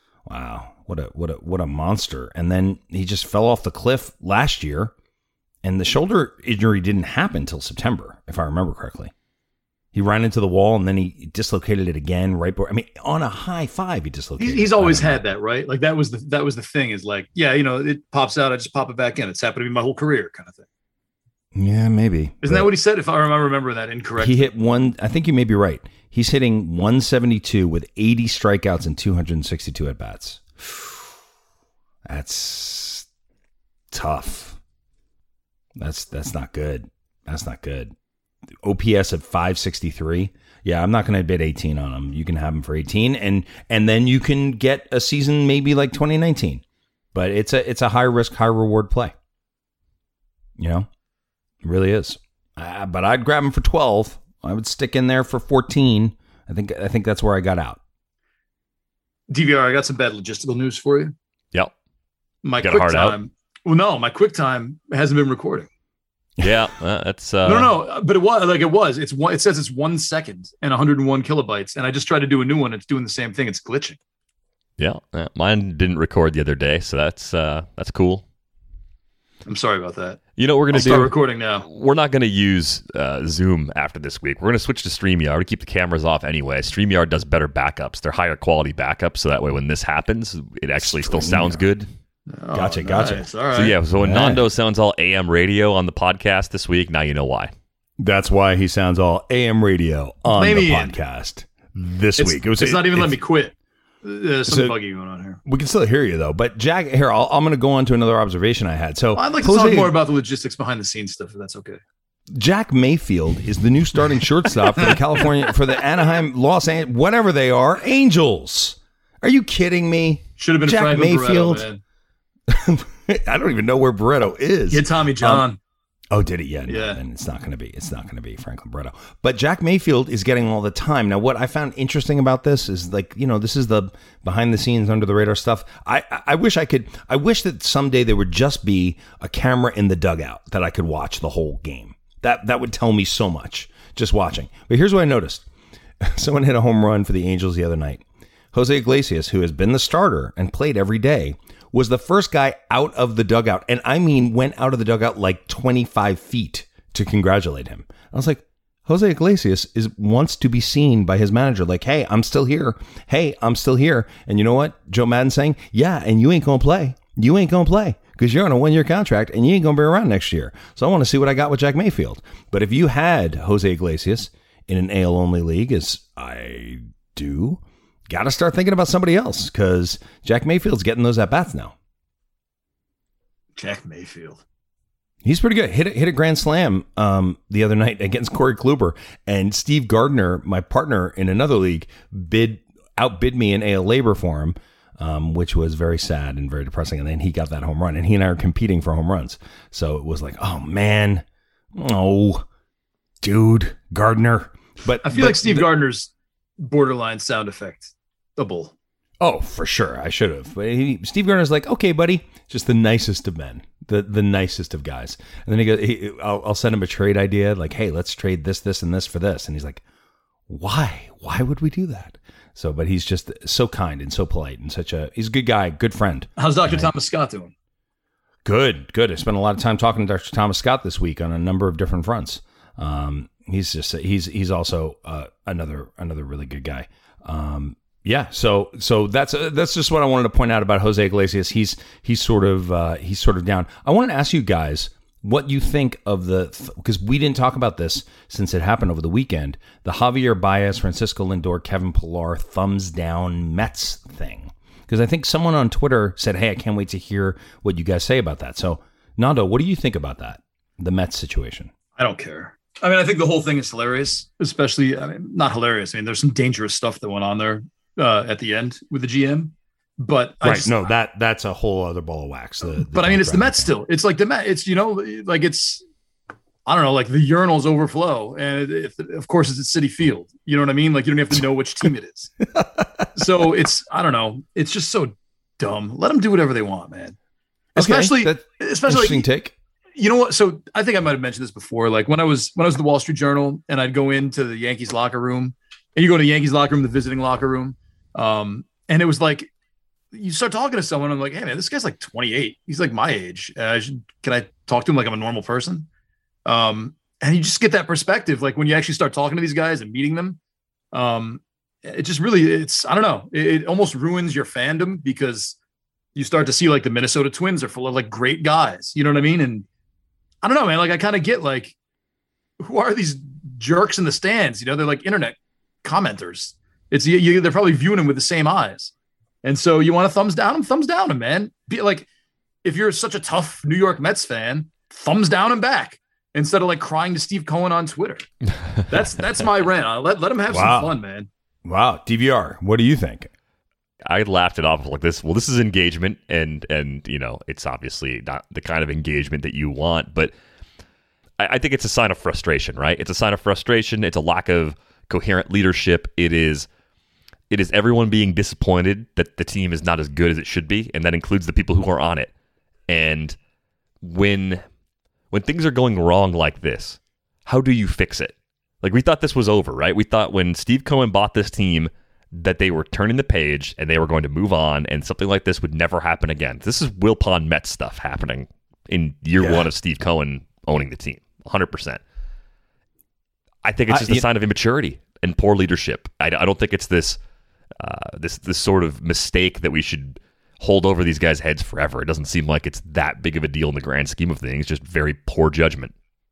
Wow. What a what a what a monster. And then he just fell off the cliff last year, and the shoulder injury didn't happen until September, if I remember correctly. He ran into the wall and then he dislocated it again right before. I mean, on a high five, he dislocated. He's, he's it. always I don't had that, right? Like that was the that was the thing. Is like, yeah, you know, it pops out, I just pop it back in. It's happened to me my whole career, kind of thing. know. Yeah, maybe. Isn't that what he said? If I remember, remember that incorrectly. He hit one. I think you may be right. He's hitting one seventy-two with eighty strikeouts and two hundred sixty-two at bats. That's tough. That's that's not good. That's not good. O P S of five sixty-three. Yeah, I'm not going to bid eighteen on him. You can have him for eighteen, and and then you can get a season maybe like twenty nineteen. But it's a it's a high risk, high reward play. You know, it really is. Uh, but I'd grab him for twelve. I would stick in there for fourteen. I think I think that's where I got out. D V R, I got some bad logistical news for you. Yep. My Got a quick hard out? time. Well, no, my quick time hasn't been recording. Yeah, uh, that's uh, no, no, no, but it was like it was. It's one. It says it's one second and one hundred one kilobytes, and I just tried to do a new one. It's doing the same thing. It's glitching. Yeah, uh, mine didn't record the other day, so that's uh, that's cool. I'm sorry about that. You know what we're I'll gonna start do? recording now. We're not gonna use uh, Zoom after this week. We're gonna switch to StreamYard. We keep the cameras off anyway. StreamYard does better backups. They're higher quality backups, so that way when this happens, it actually still sounds good. Oh, Gotcha, gotcha. nice. All right. So yeah, so when Right. Nando sounds all A M radio on the podcast this week, now you know why. That's why he sounds all A M radio on Play the me in. podcast this It's, week. It was, it's not even letting me it's- quit. There's something So- buggy going on here. We can still hear you though. But Jack, here I'll, I'm going to go on to another observation I had. So Well, I'd like to Jose- talk more about the logistics behind the scenes stuff, if that's okay. Jack Mayfield is the new starting shortstop for the California, for the Anaheim, Los Angeles, whatever they are, Angels. Are you kidding me? Should have been Jack Franklin Mayfield. Barreto, man. I don't even know where Barreto is. Get Tommy John. Um, oh, did he? Yeah, no, Yeah. then it's not going to be. It's not going to be Franklin Barreto. But Jack Mayfield is getting all the time. Now, what I found interesting about this is, like, you know, this is the behind the scenes, under the radar stuff. I, I wish I could. I wish that someday there would just be a camera in the dugout that I could watch the whole game. That that would tell me so much just watching. But here's what I noticed. Someone hit a home run for the Angels the other night. Jose Iglesias, who has been the starter and played every day, was the first guy out of the dugout. And I mean, went out of the dugout like twenty-five feet to congratulate him. I was like, Jose Iglesias is wants to be seen by his manager. Like, hey, I'm still here. Hey, I'm still here. And you know what? Joe Madden saying, yeah, and you ain't going to play. You ain't going to play. Because you're on a one-year contract and you ain't going to be around next year. So I want to see what I got with Jack Mayfield. But if you had Jose Iglesias in an A L-only league, as I do, got to start thinking about somebody else, because Jack Mayfield's getting those at-bats now. Jack Mayfield. He's pretty good. Hit a, hit a grand slam um, the other night against Corey Kluber. And Steve Gardner, my partner in another league, bid outbid me in A L labor for him. Um, which was very sad and very depressing. And then he got that home run, and he and I are competing for home runs. So it was like, oh man, oh, dude, Gardner. But I feel but like Steve the, Gardner's borderline sound effect. The bull. Oh, for sure. I should have. But he, Steve Gardner's like, okay, buddy, just the nicest of men, the the nicest of guys. And then he goes, he, I'll, I'll send him a trade idea. Like, hey, let's trade this, this, and this for this. And he's like, why? Why would we do that? So, but he's just so kind and so polite and such a, he's a good guy, good friend. How's Doctor Right. Thomas Scott doing? Good, good. I spent a lot of time talking to Doctor Thomas Scott this week on a number of different fronts. Um, he's just, he's, he's also uh, another, another really good guy. Um, yeah. So, so that's, uh, that's just what I wanted to point out about Jose Iglesias. He's, he's sort of, uh, he's sort of down. I wanted to ask you guys what you think of the, because we didn't talk about this since it happened over the weekend, the Javier Baez, Francisco Lindor, Kevin Pillar thumbs down Mets thing. Because I think someone on Twitter said, hey, I can't wait to hear what you guys say about that. So, Nando, what do you think about that, the Mets situation? I don't care. I mean, I think the whole thing is hilarious, especially, I mean, not hilarious. I mean, there's some dangerous stuff that went on there uh, at the end with the G M. But I right, just, no, that that's a whole other ball of wax. The, the but I mean, it's the Mets thing. still. It's like the Mets. It's, you know, like it's, I don't know, like the urinals overflow. And it, it, of course, it's at Citi Field. You know what I mean? Like you don't have to know which team it is. So it's, I don't know. It's just so dumb. Let them do whatever they want, man. Especially, okay, especially, interesting like, take. You know what? So I think I might have mentioned this before. Like when I was, when I was at the Wall Street Journal and I'd go into the Yankees locker room, and you go to the Yankees locker room, the visiting locker room. Um, and it was like, you start talking to someone, I'm like, hey man, this guy's like twenty-eight. He's like my age. Uh, I should, can I talk to him like I'm a normal person? Um, and you just get that perspective. Like when you actually start talking to these guys and meeting them, um, it just really, it's, I don't know. It, it almost ruins your fandom because you start to see like the Minnesota Twins are full of like great guys. You know what I mean? And I don't know, man. Like I kind of get like, who are these jerks in the stands? You know, they're like internet commenters. It's you, you, they're probably viewing them with the same eyes. And so you want to thumbs down him, thumbs down him, man. Be like, if you're such a tough New York Mets fan, thumbs down him back instead of like crying to Steve Cohen on Twitter. That's that's my rant. I'll let let him have Wow. some fun, man. Wow, D V R, what do you think? I laughed it off like this. Well, this is engagement, and and you know, it's obviously not the kind of engagement that you want, but I, I think it's a sign of frustration, right? It's a sign of frustration. It's a lack of coherent leadership. It is. It is everyone being disappointed that the team is not as good as it should be, and that includes the people who are on it. And when when things are going wrong like this, how do you fix it? Like we thought this was over, right? We thought when Steve Cohen bought this team that they were turning the page and they were going to move on, and something like this would never happen again. This is Wilpon Mets stuff happening in year Yeah. one of Steve Cohen owning the team, one hundred percent. I think it's just I, a you, sign of immaturity and poor leadership. I, I don't think it's this uh, this this sort of mistake that we should hold over these guys' heads forever. It doesn't seem like it's that big of a deal in the grand scheme of things. Just very poor judgment.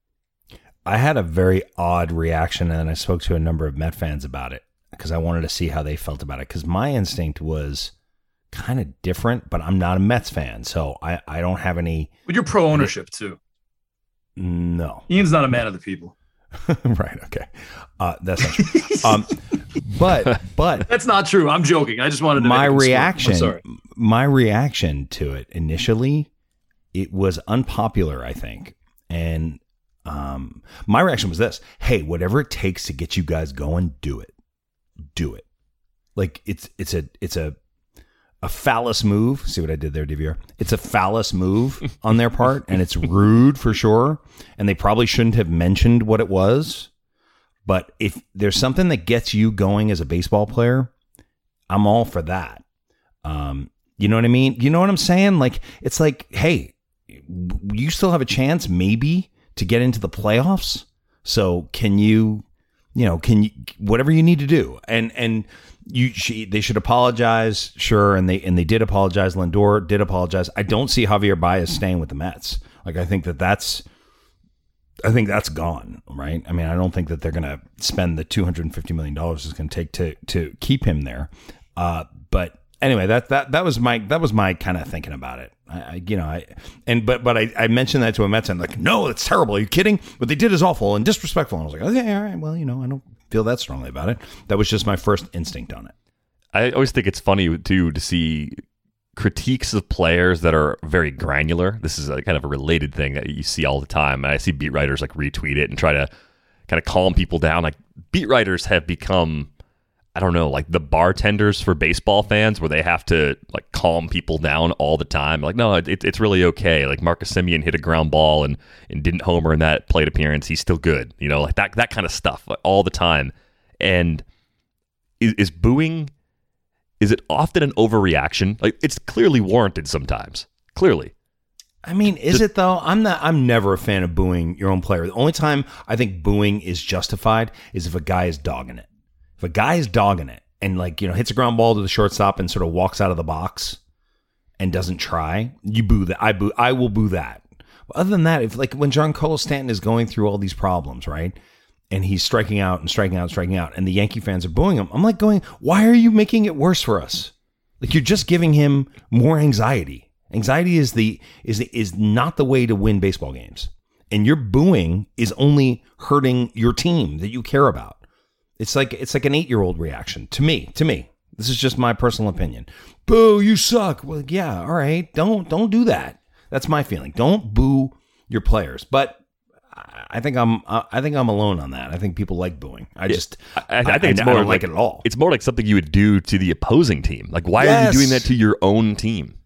I had a very odd reaction, and I spoke to a number of Met fans about it because I wanted to see how they felt about it. Because my instinct was kind of different, but I'm not a Mets fan, so I, I don't have any. But you're pro ownership too. No. Ian's not a man of the people. Right. Okay. Uh, that's not true. um, but but that's not true. I'm joking. I just wanted to. My make reaction. I'm sorry. My reaction to it initially, it was unpopular, I think, and um, my reaction was this: hey, whatever it takes to get you guys going, do it, do it. Like it's it's a it's a a phallus move. See what I did there, D V R? It's a phallus move on their part, and it's rude for sure. And they probably shouldn't have mentioned what it was. But if there's something that gets you going as a baseball player, I'm all for that. Um, you know what I mean? You know what I'm saying? Like, it's like, hey, you still have a chance maybe to get into the playoffs. So can you, you know, can you, whatever you need to do. And, and, You, she, they should apologize, sure, and they and they did apologize. Lindor did apologize. I don't see Javier Baez staying with the Mets. Like I think that that's, I think that's gone, right? I mean, I don't think that they're going to spend the two hundred fifty million dollars it's going to take to to keep him there. Uh, but anyway, that that that was my that was my kind of thinking about it. I, I you know, I and but but I, I mentioned that to a Mets and like, no, it's terrible. Are you kidding? What they did is awful and disrespectful. And I was like, okay, all right, well, you know, I don't feel that strongly about it. That was just my first instinct on it. I always think it's funny too to see critiques of players that are very granular. This is a kind of a related thing that you see all the time. And I see beat writers like retweet it and try to kind of calm people down. Like beat writers have become, I don't know, like the bartenders for baseball fans where they have to like calm people down all the time. Like, no, it, it's really okay. Like Marcus Semien hit a ground ball and, and didn't homer in that plate appearance. He's still good. You know, like that, that kind of stuff like, all the time. And is, is booing, is it often an overreaction? Like it's clearly warranted sometimes. Clearly. I mean, is Just, it though? I'm not. I'm never a fan of booing your own player. The only time I think booing is justified is if a guy is dogging it. If a guy is dogging it and like, you know, hits a ground ball to the shortstop and sort of walks out of the box and doesn't try, you boo that. I boo. I will boo that. But other than that, if like when Giancarlo Stanton is going through all these problems, right, and he's striking out and striking out and striking out, and the Yankee fans are booing him, I'm like going, why are you making it worse for us? Like you're just giving him more anxiety. Anxiety is the is the, is not the way to win baseball games, and your booing is only hurting your team that you care about. It's like it's like an eight-year-old reaction to me. To me, this is just my personal opinion. Boo! You suck. Well, yeah, all right. Don't don't do that. That's my feeling. Don't boo your players. But I think I'm I think I'm alone on that. I think people like booing. I just I, I, I think I, it's more I don't like, like it at all. It's more like something you would do to the opposing team. Like, why Yes. are you doing that to your own team?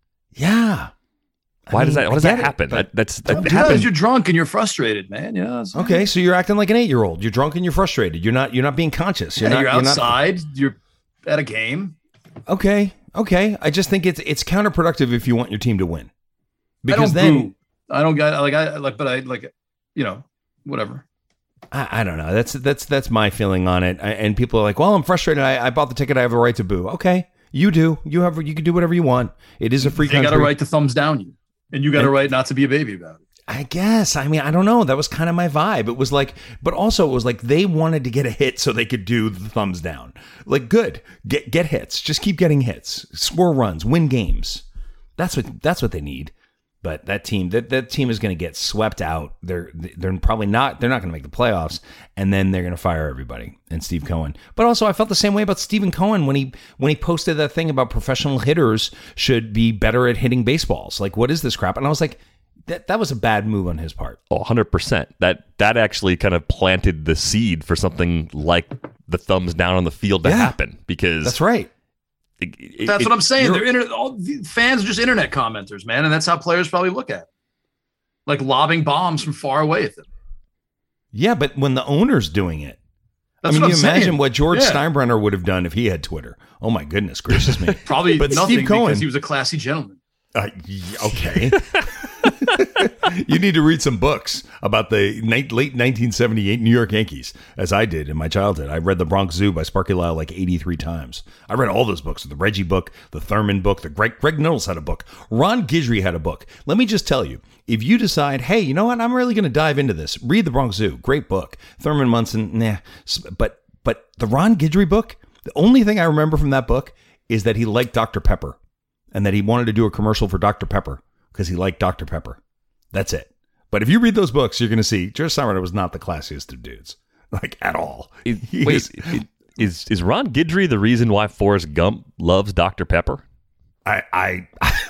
Yeah. Why I does mean, that? Why does I that get it, happen? but- That, that's that Because happens. you're drunk and you're frustrated, man. You know, it's- Okay, so you're acting like an eight-year-old. You're drunk and you're frustrated. You're not. You're not being conscious. You're Yeah, not. you're you're not- outside. You're at a game. Okay, okay. I just think it's it's counterproductive if you want your team to win, because I don't then boo. I don't got like I like, but I like, you know, whatever. I, I don't know. That's that's that's my feeling on it. I, and people are like, "Well, I'm frustrated. I, I bought the ticket. I have a right to boo." Okay, you do. You have. You can do whatever you want. It is a free They country. got a right to thumbs down you, and you got a And- right not to be a baby about it. I guess. I mean, I don't know. That was kind of my vibe. It was like, but also it was like they wanted to get a hit so they could do the thumbs down. Like, good, get get hits. Just keep getting hits, score runs, win games. That's what that's what they need. But that team, that, that team is going to get swept out. They're they're probably not. They're not going to make the playoffs, and then they're going to fire everybody and Steve Cohen. But also, I felt the same way about Stephen Cohen when he when he posted that thing about professional hitters should be better at hitting baseballs. Like, what is this crap? And I was like, that that was a bad move on his part. Oh, one hundred percent. That that actually kind of planted the seed for something like the thumbs down on the field to Yeah. happen. Because That's right. it- it- That's it- what I'm saying. you're- They're internet. All the fans are just internet commenters, man, and that's how players probably look at it. Like lobbing bombs from far away at them. Yeah, but when the owner's doing it, That's I mean, what you I'm imagine saying. what George Yeah. Steinbrenner would have done if he had Twitter. Oh my goodness gracious me! Probably But nothing Steve Cohen- because he was a classy gentleman. Uh, y- okay. You need to read some books about the ni- late nineteen seventy-eight New York Yankees, as I did in my childhood. I read The Bronx Zoo by Sparky Lyle like eighty-three times. I read all those books, the Reggie book, the Thurman book, the Greg, Greg Knowles had a book. Ron Guidry had a book. Let me just tell you, if you decide, hey, you know what, I'm really going to dive into this, read The Bronx Zoo. Great book. Thurman Munson, nah. S- But, but the Ron Guidry book, the only thing I remember from that book is that he liked Doctor Pepper and that he wanted to do a commercial for Doctor Pepper because he liked Doctor Pepper. That's it. But if you read those books, you're going to see George Steinbrenner was not the classiest of dudes, like at all. Is, He wait, is- is is Ron Guidry the reason why Forrest Gump loves Doctor Pepper? I, I,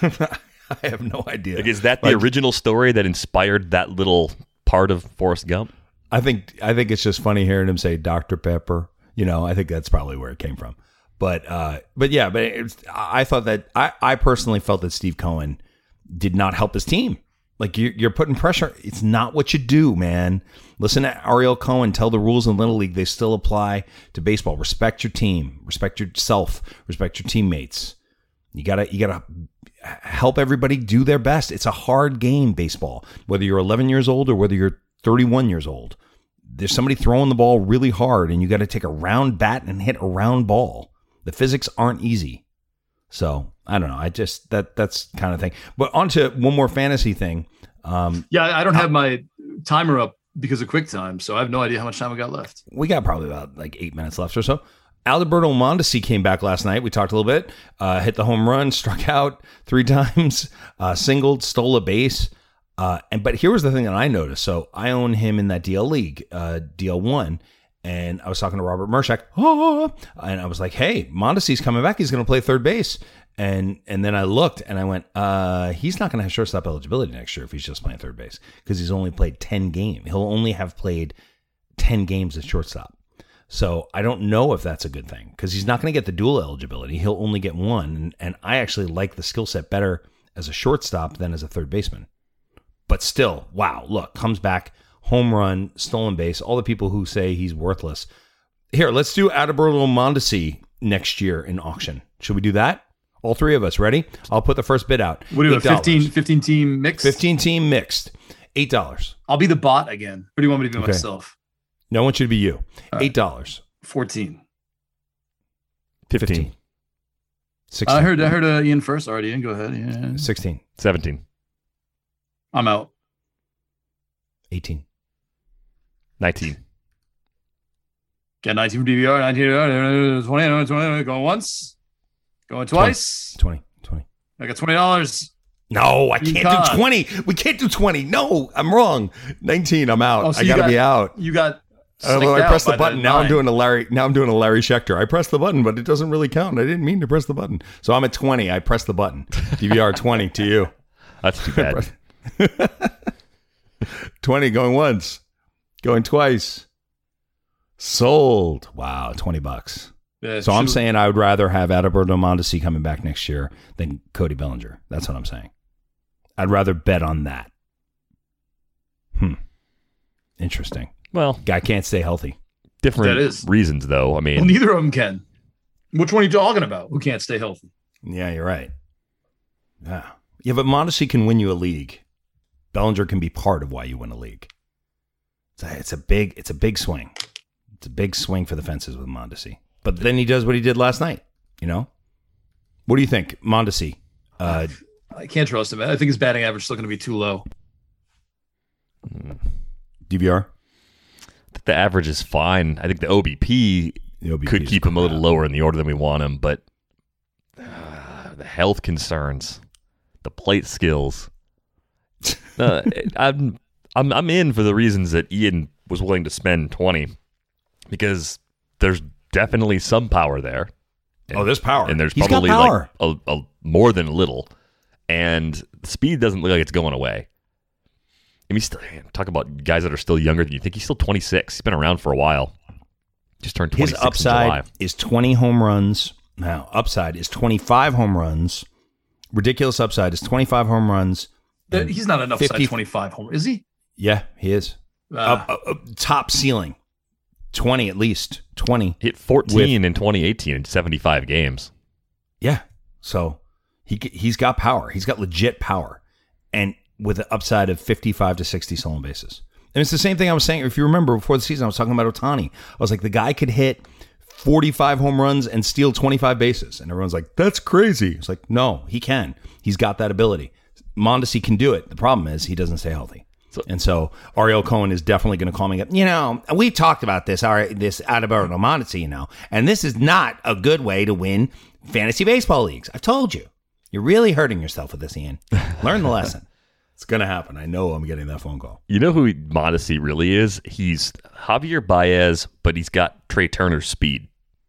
I have no idea. Like, is that the Like, original story that inspired that little part of Forrest Gump? I think I think it's just funny hearing him say Doctor Pepper. You know, I think that's probably where it came from. But uh, but yeah, but it's, I thought that I, I personally felt that Steve Cohen did not help his team. Like you're, you're putting pressure. It's not what you do, man. Listen to Ariel Cohen tell the rules in Little League. They still apply to baseball. Respect your team. Respect yourself. Respect your teammates. You gotta you gotta help everybody do their best. It's a hard game, baseball. Whether you're eleven years old or whether you're thirty-one years old, there's somebody throwing the ball really hard, and you got to take a round bat and hit a round ball. The physics aren't easy. So I don't know. I just that that's kind of thing. But on to one more fantasy thing. Um, Yeah, I don't have my timer up because of QuickTime, so I have no idea how much time we got left. we got probably about like eight minutes left or so. Alberto Mondesi came back last night. We talked a little bit. Uh, hit the home run, struck out three times, uh, singled, stole a base. Uh, and but here was the thing that I noticed. So I own him in that D L league, uh, D L one, and I was talking to Robert Mershak, oh, and I was like, "Hey, Mondesi's coming back. He's going to play third base." And and then I looked and I went, uh, "He's not going to have shortstop eligibility next year if he's just playing third base because he's only played ten games. He'll only have played ten games at shortstop." So I don't know if that's a good thing because he's not going to get the dual eligibility. He'll only get one. And, and I actually like the skill set better as a shortstop than as a third baseman. But still, wow, look, comes back, home run, stolen base, all the people who say he's worthless. Here, let's do Adalberto Mondesi next year in auction. Should we do that? All three of us, ready? I'll put the first bid out. What do you have? eight dollars. fifteen, fifteen team mix? fifteen team mixed. eight dollars. I'll be the bot again. Or do you want me to be Okay. myself? No one should be you. All right. eight dollars. fourteen. fifteen. sixteen. I heard I heard uh, Ian first. All right, Ian, go ahead. Yeah. sixteen. seventeen. I'm out. eighteen. nineteen. Got nineteen from D V R, nineteen, twenty, twenty, going once, going twice. twenty. twenty. I got twenty dollars. No, I You can't can't. do twenty. We can't do twenty. No, I'm wrong. nineteen, I'm out. Oh, so I you gotta got- be out. You got. Uh, slicked well, I out pressed the by button. Now I'm nine. doing a Larry. Now I'm doing a Larry Schechter. I pressed the button, but it doesn't really count. I didn't mean to press the button. So I'm at twenty. I pressed the button. D V R twenty to you. That's too bad. twenty going once, going twice. Sold. Wow, twenty bucks. Yeah, So I'm shoot. saying I would rather have Adalberto Mondesi coming back next year than Cody Bellinger. That's what I'm saying. I'd rather bet on that. Hmm. Interesting. Well, Guy can't stay healthy. different That is. reasons, though. I mean, Well, neither of them can. Which one are you talking about? Who can't stay healthy? Yeah, you're right. Yeah. Yeah, but Mondesi can win you a league. Bellinger can be part of why you win a league. It's a, it's a big, it's a big swing. It's a big swing for the fences with Mondesi. But then he does what he did last night. You know. What do you think, Mondesi? Uh, I can't trust him. I think his batting average is still going to be too low. D V R. the average is fine. I think the O B P The O B P could is keep him a little crap. lower in the order than we want him, but uh, the health concerns, the plate skills. uh, I'm I'm I'm in for the reasons that Ian was willing to spend twenty, because there's definitely some power there. Oh, there's power. And there's He's got probably power. like a, a more than a little, and speed doesn't look like it's going away. I mean, still talk about guys that are still younger than you think. He's still twenty-six. He's been around for a while. Just turned His twenty-six in July. upside is twenty home runs. Now, upside is twenty-five home runs. Ridiculous upside is twenty-five home runs. That- He's not enough fifty side twenty-five home. Is he? Yeah, he is. Ah. Up, up, up, top ceiling. twenty at least. twenty. Hit fourteen in twenty eighteen in seventy-five games. Yeah. So he he's got power. He's got legit power. And with an upside of fifty-five to sixty stolen bases. And it's the same thing I was saying. If you remember before the season, I was talking about Ohtani. I was like, the guy could hit forty-five home runs and steal twenty-five bases. And everyone's like, that's crazy. It's like, no, he can. He's got that ability. Mondesi can do it. The problem is he doesn't stay healthy. So- and so Ariel Cohen is definitely going to call me up. You know, we talked about this, all right, this Adalberto Mondesi, you know, and this is not a good way to win fantasy baseball leagues. I've told you. You're really hurting yourself with this, Ian. Learn the lesson. It's going to happen. I know I'm getting that phone call. You know who Mondesi really is? He's Javier Baez, but he's got Trey Turner's speed.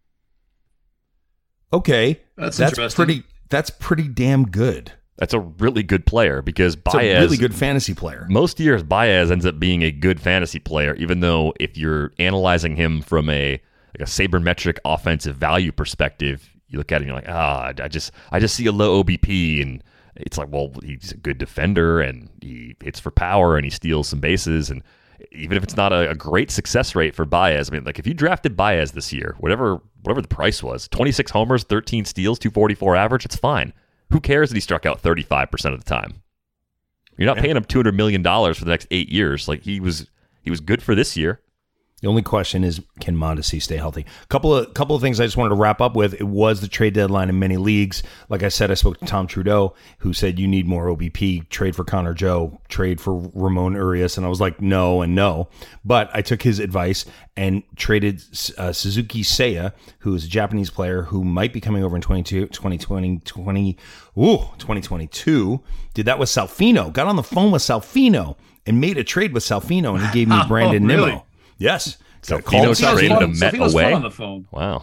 Okay. That's, that's interesting. pretty that's pretty damn good. That's a really good player because It's Baez, a really good fantasy player. most years Baez ends up being a good fantasy player, even though if you're analyzing him from a like a sabermetric offensive value perspective, you look at him and you're like, ah, I just I just see a low O B P, and it's like, well, he's a good defender and he hits for power and he steals some bases, and even if it's not a, a great success rate for Baez, I mean, like if you drafted Baez this year, whatever whatever the price was, twenty-six homers, thirteen steals, two forty-four average, it's fine. Who cares that he struck out thirty-five percent of the time? You're not Yeah. paying him two hundred million dollars for the next eight years. Like he was he was good for this year. The only question is, can Mondesi stay healthy? A couple of couple of things I just wanted to wrap up with. It was the trade deadline in many leagues. Like I said, I spoke to Tom Trudeau, who said you need more O B P. Trade for Connor Joe. Trade for Ramon Urias. And I was like, no and no. But I took his advice and traded uh, Suzuki Seiya, who is a Japanese player who might be coming over in twenty twenty, twenty, ooh, twenty twenty-two. Did that with Salfino. Got on the phone with Salfino and made a trade with Salfino, and he gave me Brandon really? Nimmo. Yes. So Called Salfino Salfino. traded a Met Salfino's away. fun on the phone. Wow.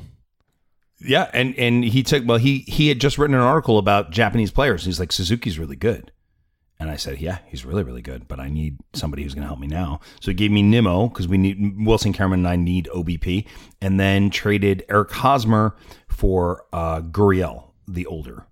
Yeah, and and he took well he he had just written an article about Japanese players. He's like, Suzuki's really good. And I said, yeah, he's really, really good, but I need somebody who's going to help me now. So he gave me Nimmo because we need Wilson Cameron and I need O B P, and then traded Eric Hosmer for uh, Gurriel, the older,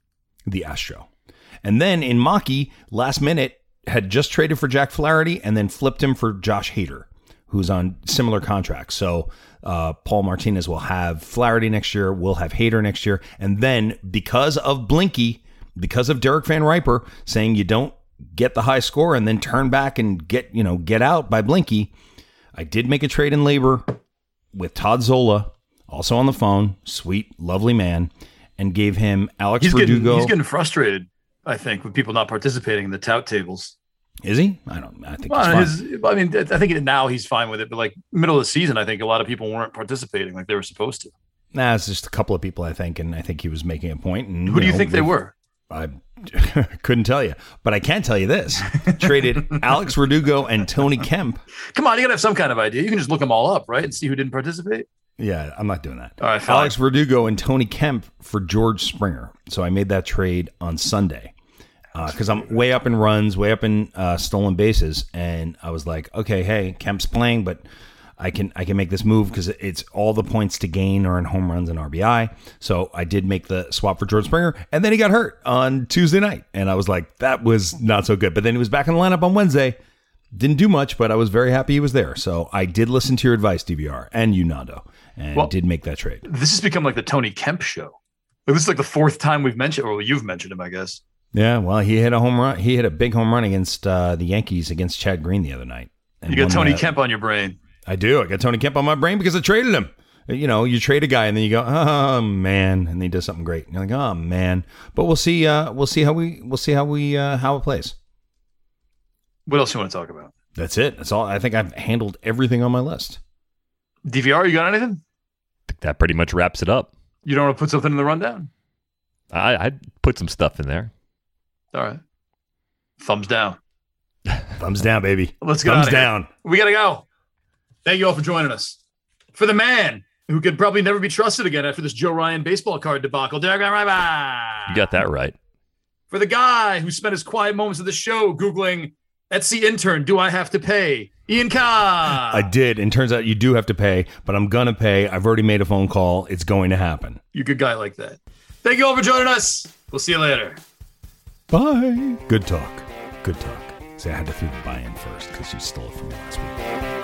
the Astro. And then in Maki, last minute, had just traded for Jack Flaherty and then flipped him for Josh Hader, who's on similar contracts. So uh, Paul Martinez will have Flaherty next year. We'll have Hader next year. And then because of Blinky, because of Derek Van Riper saying you don't get the high score and then turn back and get, you know, get out by Blinky, I did make a trade in labor with Todd Zola, also on the phone, sweet, lovely man, and gave him Alex He's getting, Verdugo. he's getting frustrated, I think, with people not participating in the tout tables. Is he? I don't. I think Well, he's fine. his, I mean, I think now he's fine with it, but like middle of the season, I think a lot of people weren't participating like they were supposed to. Nah, it's just a couple of people, I think, and I think he was making a point. And, Who do you know, think they were? I couldn't tell you, but I can tell you this: traded Alex Verdugo and Tony Kemp. Come on, you gotta have some kind of idea. You can just look them all up, right, and see who didn't participate. Yeah, I'm not doing that. All right, fine. Alex Verdugo and Tony Kemp for George Springer. So I made that trade on Sunday because uh, I'm way up in runs, way up in uh, stolen bases, and I was like, okay, hey, Kemp's playing, but I can I can make this move because it's all the points to gain are in home runs and R B I. So I did make the swap for George Springer, and then he got hurt on Tuesday night, and I was like, that was not so good. But then he was back in the lineup on Wednesday. Didn't do much, but I was very happy he was there. So I did listen to your advice, D V R, and you, Nando, and Well, did make that trade. This has become like the Tony Kemp show. Like, this is like the fourth time we've mentioned, or you've mentioned him, I guess. Yeah, well, he hit a home run. He hit a big home run against uh, the Yankees against Chad Green the other night. And You got won Tony the- Kemp on your brain. I do. I got Tony Kemp on my brain because I traded him. You know, you trade a guy and then you go, oh man, and then he does something great. And you're like, oh man. But we'll see. Uh, we'll see how we. We'll see how we. Uh, how it plays. What else you want to talk about? That's it. That's all. I think I've handled everything on my list. D V R, you got anything? I think that pretty much wraps it up. You don't want to put something in the rundown? I, I'd put some stuff in there. All right. Thumbs down. Thumbs down, baby. Let's get Thumbs outta here. down. We got to go. Thank you all for joining us. For the man who could probably never be trusted again after this Joe Ryan baseball card debacle, Derek Van Riper. You got that right. For the guy who spent his quiet moments of the show Googling Etsy intern, do I have to pay? Ian Khan. I did, and turns out you do have to pay, but I'm gonna pay. I've already made a phone call. It's going to happen. You good guy like that. Thank you all for joining us. We'll see you later. Bye. Good talk. Good talk. See, I had to throw the buy-in first because you stole it from me last week.